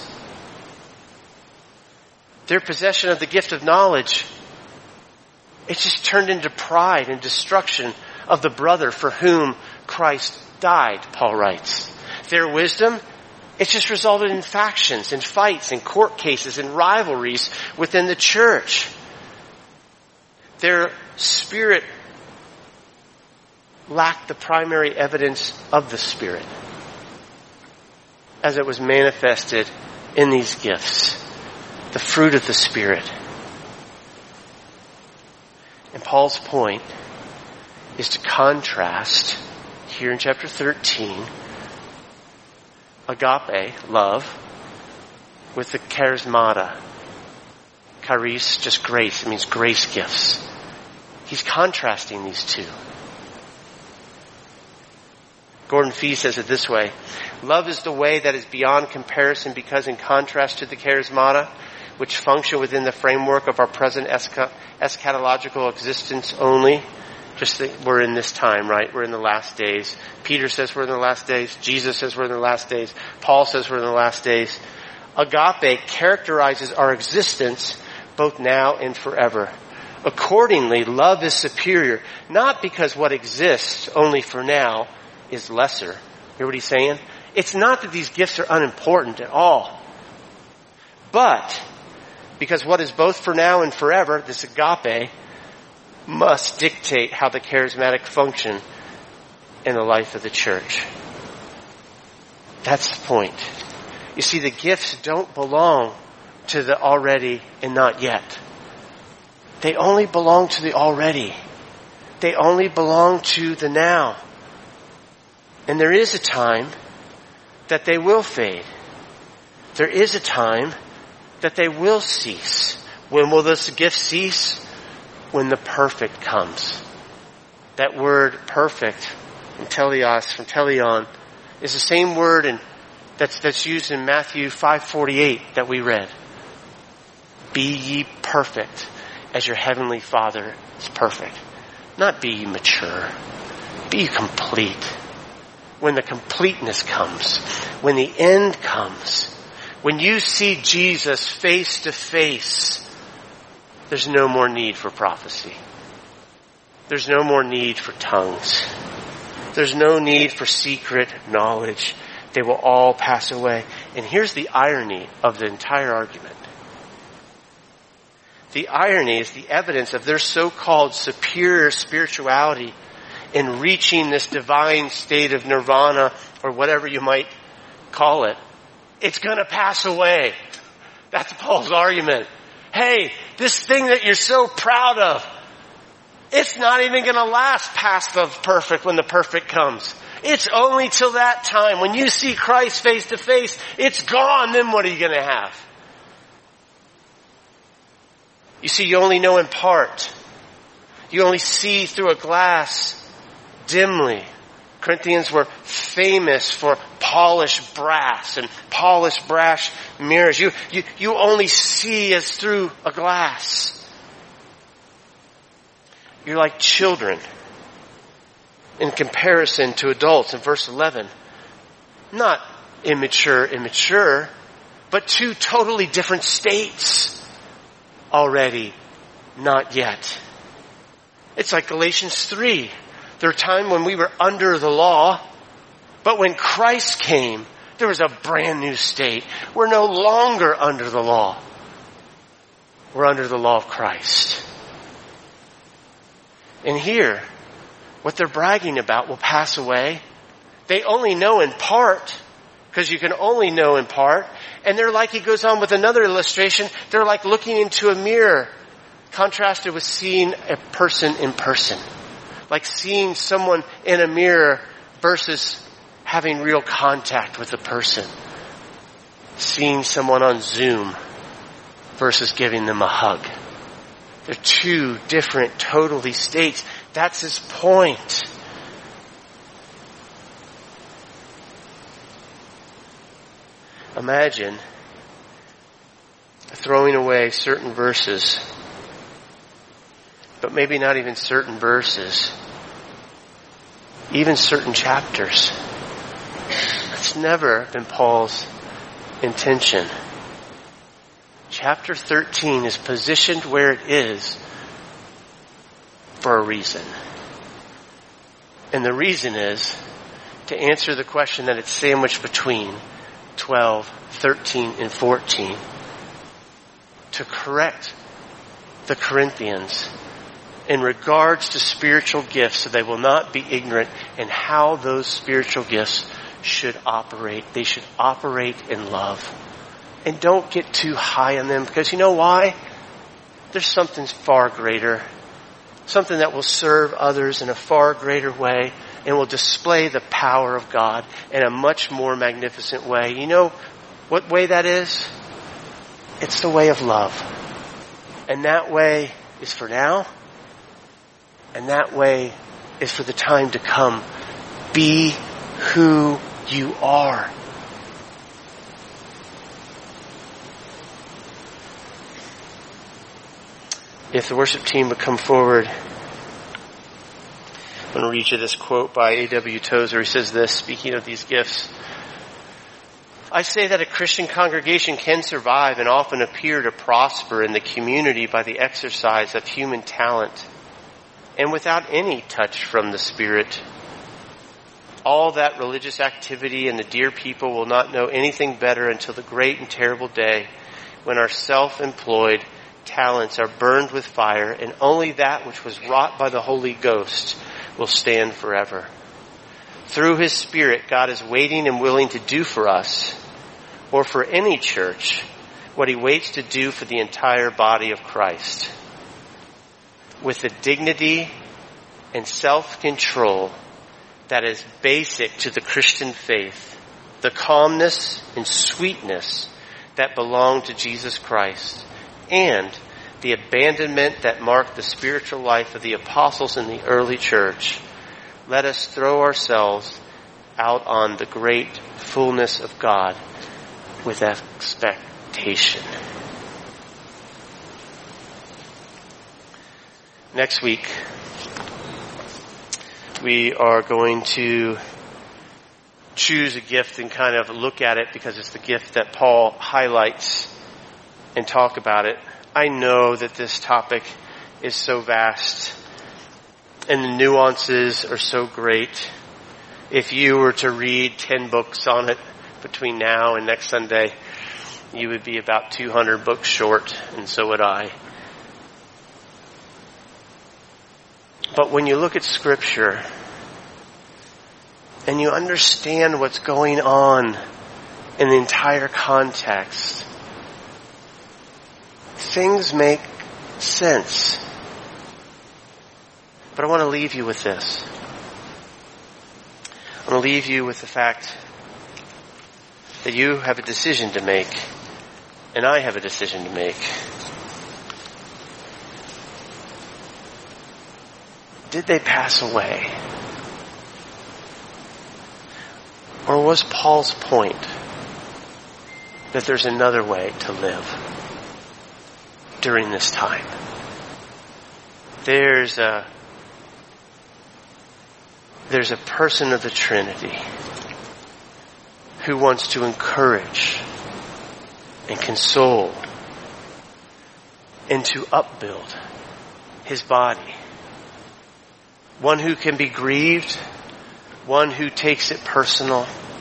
Their possession of the gift of knowledge, it's just turned into pride and destruction of the brother for whom Christ died, Paul writes. Their wisdom, it's just resulted in factions and fights and court cases and rivalries within the church. Their spirit lacked the primary evidence of the Spirit as it was manifested in these gifts, the fruit of the Spirit. And Paul's point is to contrast here in chapter 13 agape, love, with the charismata, Charis, just grace. It means grace gifts. He's contrasting these two. Gordon Fee says it this way: love is the way that is beyond comparison because in contrast to the charismata, which function within the framework of our present eschatological existence only, we're in this time, right? We're in the last days. Peter says we're in the last days. Jesus says we're in the last days. Paul says we're in the last days. Agape characterizes our existence both now and forever. Accordingly, love is superior, not because what exists only for now is lesser. Hear what he's saying? It's not that these gifts are unimportant at all, but because what is both for now and forever, this agape, must dictate how the charismatic function in the life of the church. That's the point. You see, the gifts don't belong to the already and not yet. They only belong to the already. They only belong to the now. And there is a time that they will fade. There is a time that they will cease. When will this gift cease? When the perfect comes. That word perfect, teleos, from teleon, is the same word that's used in Matthew 5:48 that we read. Be ye perfect as your heavenly Father is perfect. Not be ye mature. Be ye complete. When the completeness comes, when the end comes, when you see Jesus face to face, there's no more need for prophecy. There's no more need for tongues. There's no need for secret knowledge. They will all pass away. And here's the irony of the entire argument. The irony is the evidence of their so-called superior spirituality in reaching this divine state of nirvana, or whatever you might call it. It's going to pass away. That's Paul's argument. Hey, this thing that you're so proud of, it's not even going to last past the perfect when the perfect comes. It's only till that time. When you see Christ face to face, it's gone. Then what are you going to have? You see, you only know in part. You only see through a glass dimly. Corinthians were famous for polished brass and polished brass mirrors. You only see as through a glass. You're like children in comparison to adults in verse 11. Not immature, but two totally different states. Already, not yet. It's like Galatians 3. There were times when we were under the law, but when Christ came, there was a brand new state. We're no longer under the law. We're under the law of Christ. And here, what they're bragging about will pass away. They only know in part, because you can only know in part. And they're like, he goes on with another illustration, they're like looking into a mirror, contrasted with seeing a person in person. Like seeing someone in a mirror versus having real contact with the person. Seeing someone on Zoom versus giving them a hug. They're two different, totally states. That's his point. Imagine throwing away certain verses, but maybe not even certain verses, even certain chapters. That's never been Paul's intention. Chapter 13 is positioned where it is for a reason. And the reason is to answer the question that it's sandwiched between 12, 13, and 14. To correct the Corinthians in regards to spiritual gifts so they will not be ignorant in how those spiritual gifts should operate. They should operate in love. And don't get too high on them, because you know why? There's something far greater. Something that will serve others in a far greater way and will display the power of God in a much more magnificent way. You know what way that is? It's the way of love. And that way is for now. And that way is for the time to come. Be who you are. If the worship team would come forward, I'm going to read you this quote by A.W. Tozer. He says this, speaking of these gifts. I say that a Christian congregation can survive and often appear to prosper in the community by the exercise of human talent and without any touch from the Spirit. All that religious activity and the dear people will not know anything better until the great and terrible day when our self-employed talents are burned with fire and only that which was wrought by the Holy Ghost will stand forever. Through His Spirit, God is waiting and willing to do for us, or for any church, what He waits to do for the entire body of Christ. With the dignity and self-control that is basic to the Christian faith, the calmness and sweetness that belong to Jesus Christ, and the abandonment that marked the spiritual life of the apostles in the early church, let us throw ourselves out on the great fullness of God with expectation. Next week, we are going to choose a gift and kind of look at it because it's the gift that Paul highlights and talk about it. I know that this topic is so vast and the nuances are so great. If you were to read 10 books on it between now and next Sunday, you would be about 200 books short, and so would I. But when you look at Scripture and you understand what's going on in the entire context, things make sense. But I want to leave you with this. I want to leave you with the fact that you have a decision to make, and I have a decision to make. Did they pass away? Or was Paul's point that there's another way to live during this time? There's a person of the Trinity who wants to encourage and console and to upbuild His body. One who can be grieved, one who takes it personal,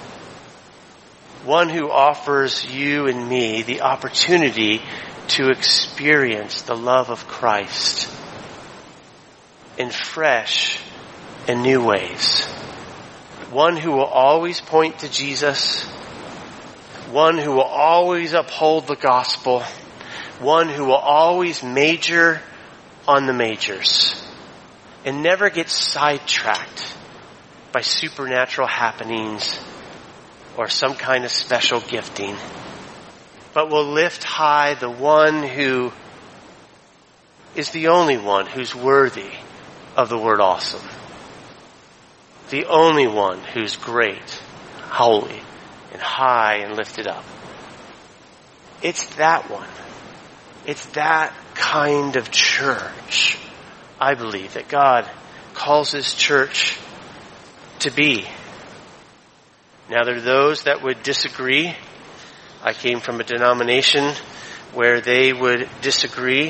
one who offers you and me the opportunity to experience the love of Christ in fresh and new ways. One who will always point to Jesus, one who will always uphold the gospel, one who will always major on the majors and never get sidetracked by supernatural happenings or some kind of special gifting, but will lift high the one who is the only one who's worthy of the word awesome. The only one who's great, holy, and high and lifted up. It's that one. It's that kind of church, I believe, that God calls His church to be. Now, there are those that would disagree. I came from a denomination where they would disagree,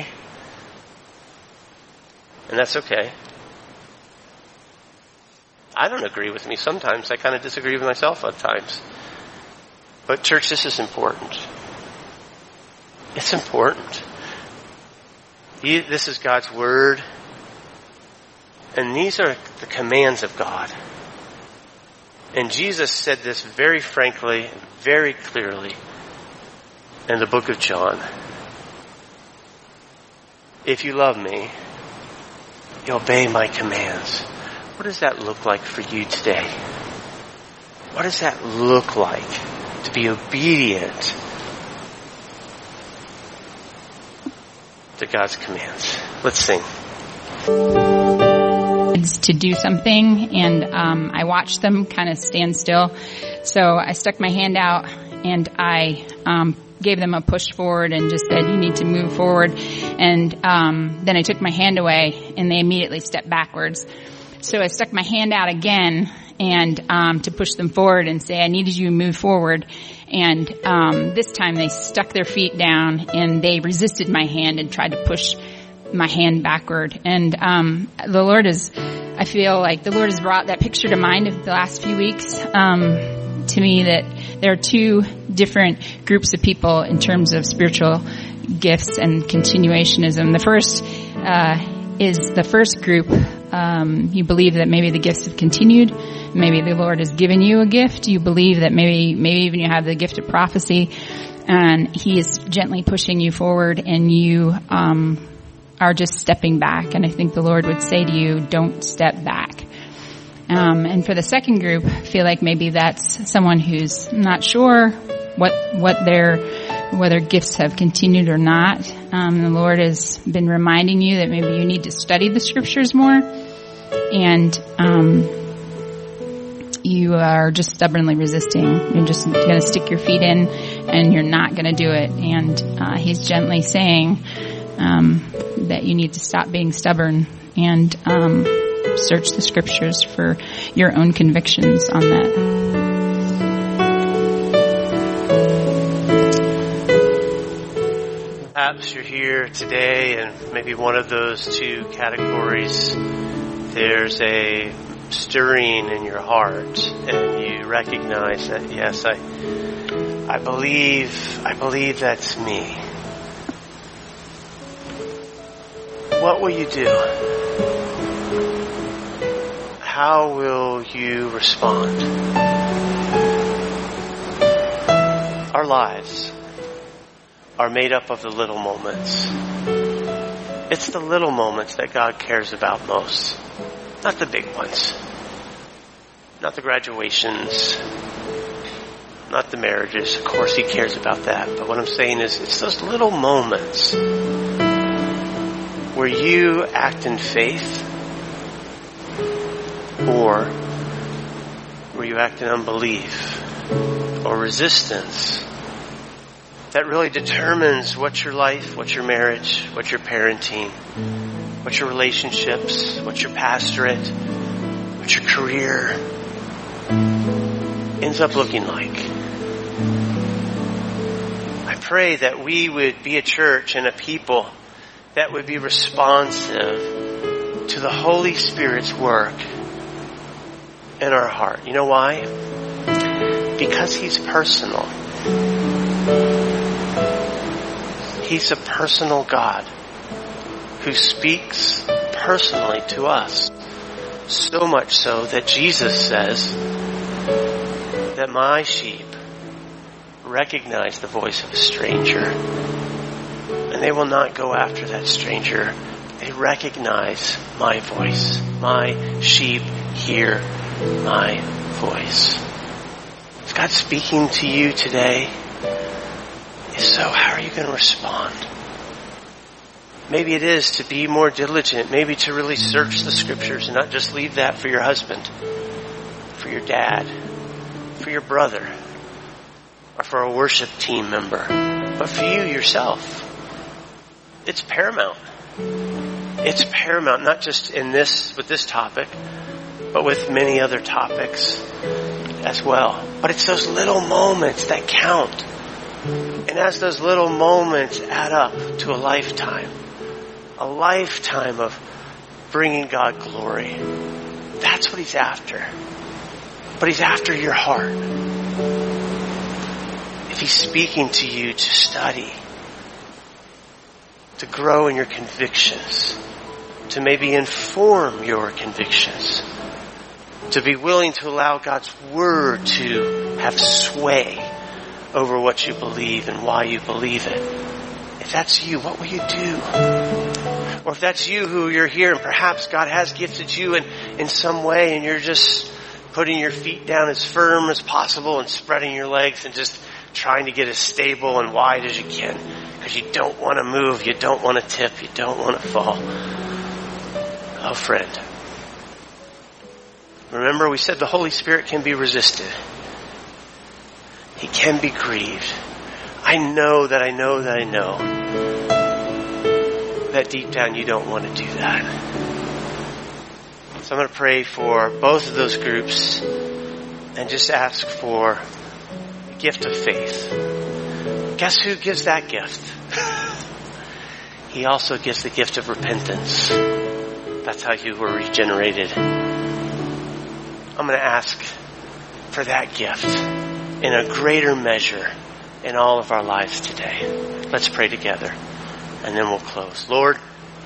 and that's okay. I don't agree with me sometimes. I kind of disagree with myself at times. But church, this is important. It's important. This is God's Word. And these are the commands of God. And Jesus said this very frankly, very clearly in the book of John. If you love me, you obey my commands. What does that look like for you today? What does that look like to be obedient to to God's commands. Let's sing. To do something, and I watched them kind of stand still. So I stuck my hand out and I gave them a push forward and just said, you need to move forward. And then I took my hand away and they immediately stepped backwards. So I stuck my hand out again and to push them forward and say, I needed you to move forward. And this time they stuck their feet down and they resisted my hand and tried to push my hand backward. And I feel like the Lord has brought that picture to mind of the last few weeks to me, that there are two different groups of people in terms of spiritual gifts and continuationism. The first is the first group. You believe that maybe the gifts have continued. Maybe the Lord has given you a gift. You believe that maybe even you have the gift of prophecy, and He is gently pushing you forward, and you are just stepping back. And I think the Lord would say to you, don't step back. And for the second group, I feel like maybe that's someone who's not sure whether gifts have continued or not. The Lord has been reminding you that maybe you need to study the scriptures more, and you are just stubbornly resisting. You're just going to stick your feet in, and you're not going to do it. And He's gently saying that you need to stop being stubborn and search the scriptures for your own convictions on that. Perhaps you're here today and maybe one of those two categories. There's a stirring in your heart and you recognize that, yes, I believe that's me. What will you do? How will you respond? Our lives are made up of the little moments. It's the little moments that God cares about most. Not the big ones. Not the graduations. Not the marriages. Of course He cares about that. But what I'm saying is, it's those little moments where you act in faith or where you act in unbelief or resistance that really determines what your life, what your marriage, what your parenting, what your relationships, what your pastorate, what your career ends up looking like. I pray that we would be a church and a people that would be responsive to the Holy Spirit's work in our heart. You know why? Because He's personal. He's a personal God who speaks personally to us. So much so that Jesus says that my sheep recognize the voice of a stranger, and they will not go after that stranger. They recognize my voice. My sheep hear my voice. Is God speaking to you today? If so, how are you going to respond? Maybe it is to be more diligent. Maybe to really search the scriptures and not just leave that for your husband, for your dad, for your brother, or for a worship team member, but for you yourself. It's paramount. It's paramount, not just with this topic, but with many other topics as well. But it's those little moments that count. And as those little moments add up to a lifetime of bringing God glory, that's what He's after. But He's after your heart. If He's speaking to you to study, to grow in your convictions, to maybe inform your convictions, to be willing to allow God's Word to have sway over what you believe and why you believe it. If that's you, what will you do? Or if that's you who you're here and perhaps God has gifted you in some way and you're just putting your feet down as firm as possible and spreading your legs and just trying to get as stable and wide as you can. because you don't want to move, you don't want to tip, you don't want to fall. Oh, friend. Remember, we said the Holy Spirit can be resisted. He can be grieved. I know that deep down you don't want to do that. So I'm going to pray for both of those groups and just ask for the gift of faith. Guess who gives that gift? He also gives the gift of repentance. That's how you were regenerated. I'm going to ask for that gift in a greater measure in all of our lives today. Let's pray together, and then we'll close. Lord,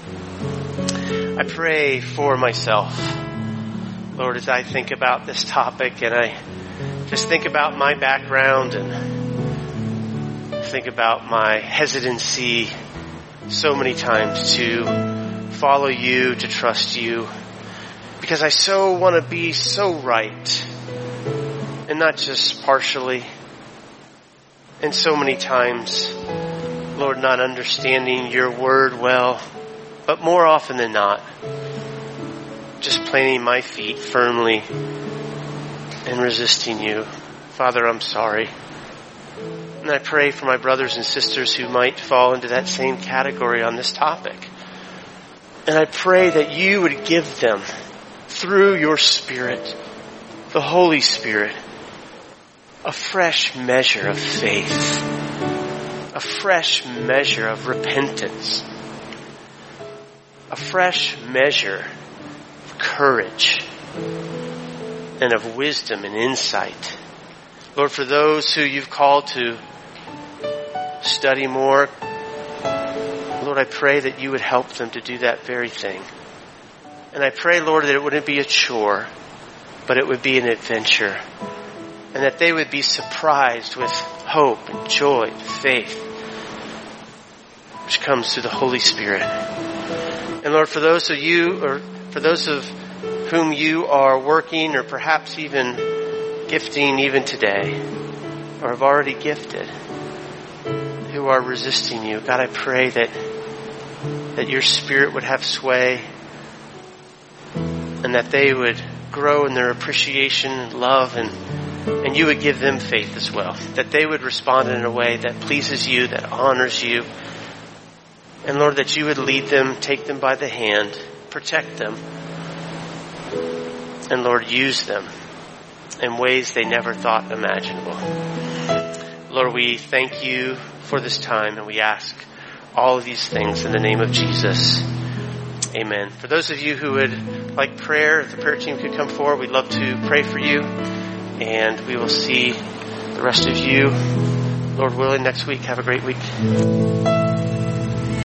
I pray for myself. Lord, as I think about this topic, and I just think about my background and think about my hesitancy so many times to follow you, to trust you, because I so want to be so right, and not just partially. And so many times, Lord, not understanding your word well, but more often than not, just planting my feet firmly and resisting you. Father, I'm sorry. And I pray for my brothers and sisters who might fall into that same category on this topic. And I pray that you would give them, through your Spirit, the Holy Spirit, a fresh measure of faith, a fresh measure of repentance, a fresh measure of courage and of wisdom and insight. Lord, for those who you've called to study more, Lord, I pray that you would help them to do that very thing. And I pray, Lord, that it wouldn't be a chore, but it would be an adventure. And that they would be surprised with hope and joy and faith, which comes through the Holy Spirit. And Lord, for those of you, or for those of whom you are working, or perhaps even gifting even today, or have already gifted, who are resisting you, God, I pray that your Spirit would have sway, and that they would grow in their appreciation and love, and you would give them faith as well. That they would respond in a way that pleases you, that honors you. And Lord, that you would lead them, take them by the hand, protect them. And Lord, use them in ways they never thought imaginable. Lord, we thank you for this time, and we ask all of these things in the name of Jesus. Amen. For those of you who would like prayer, if the prayer team could come forward, we'd love to pray for you. And we will see the rest of you, Lord willing, next week. Have a great week.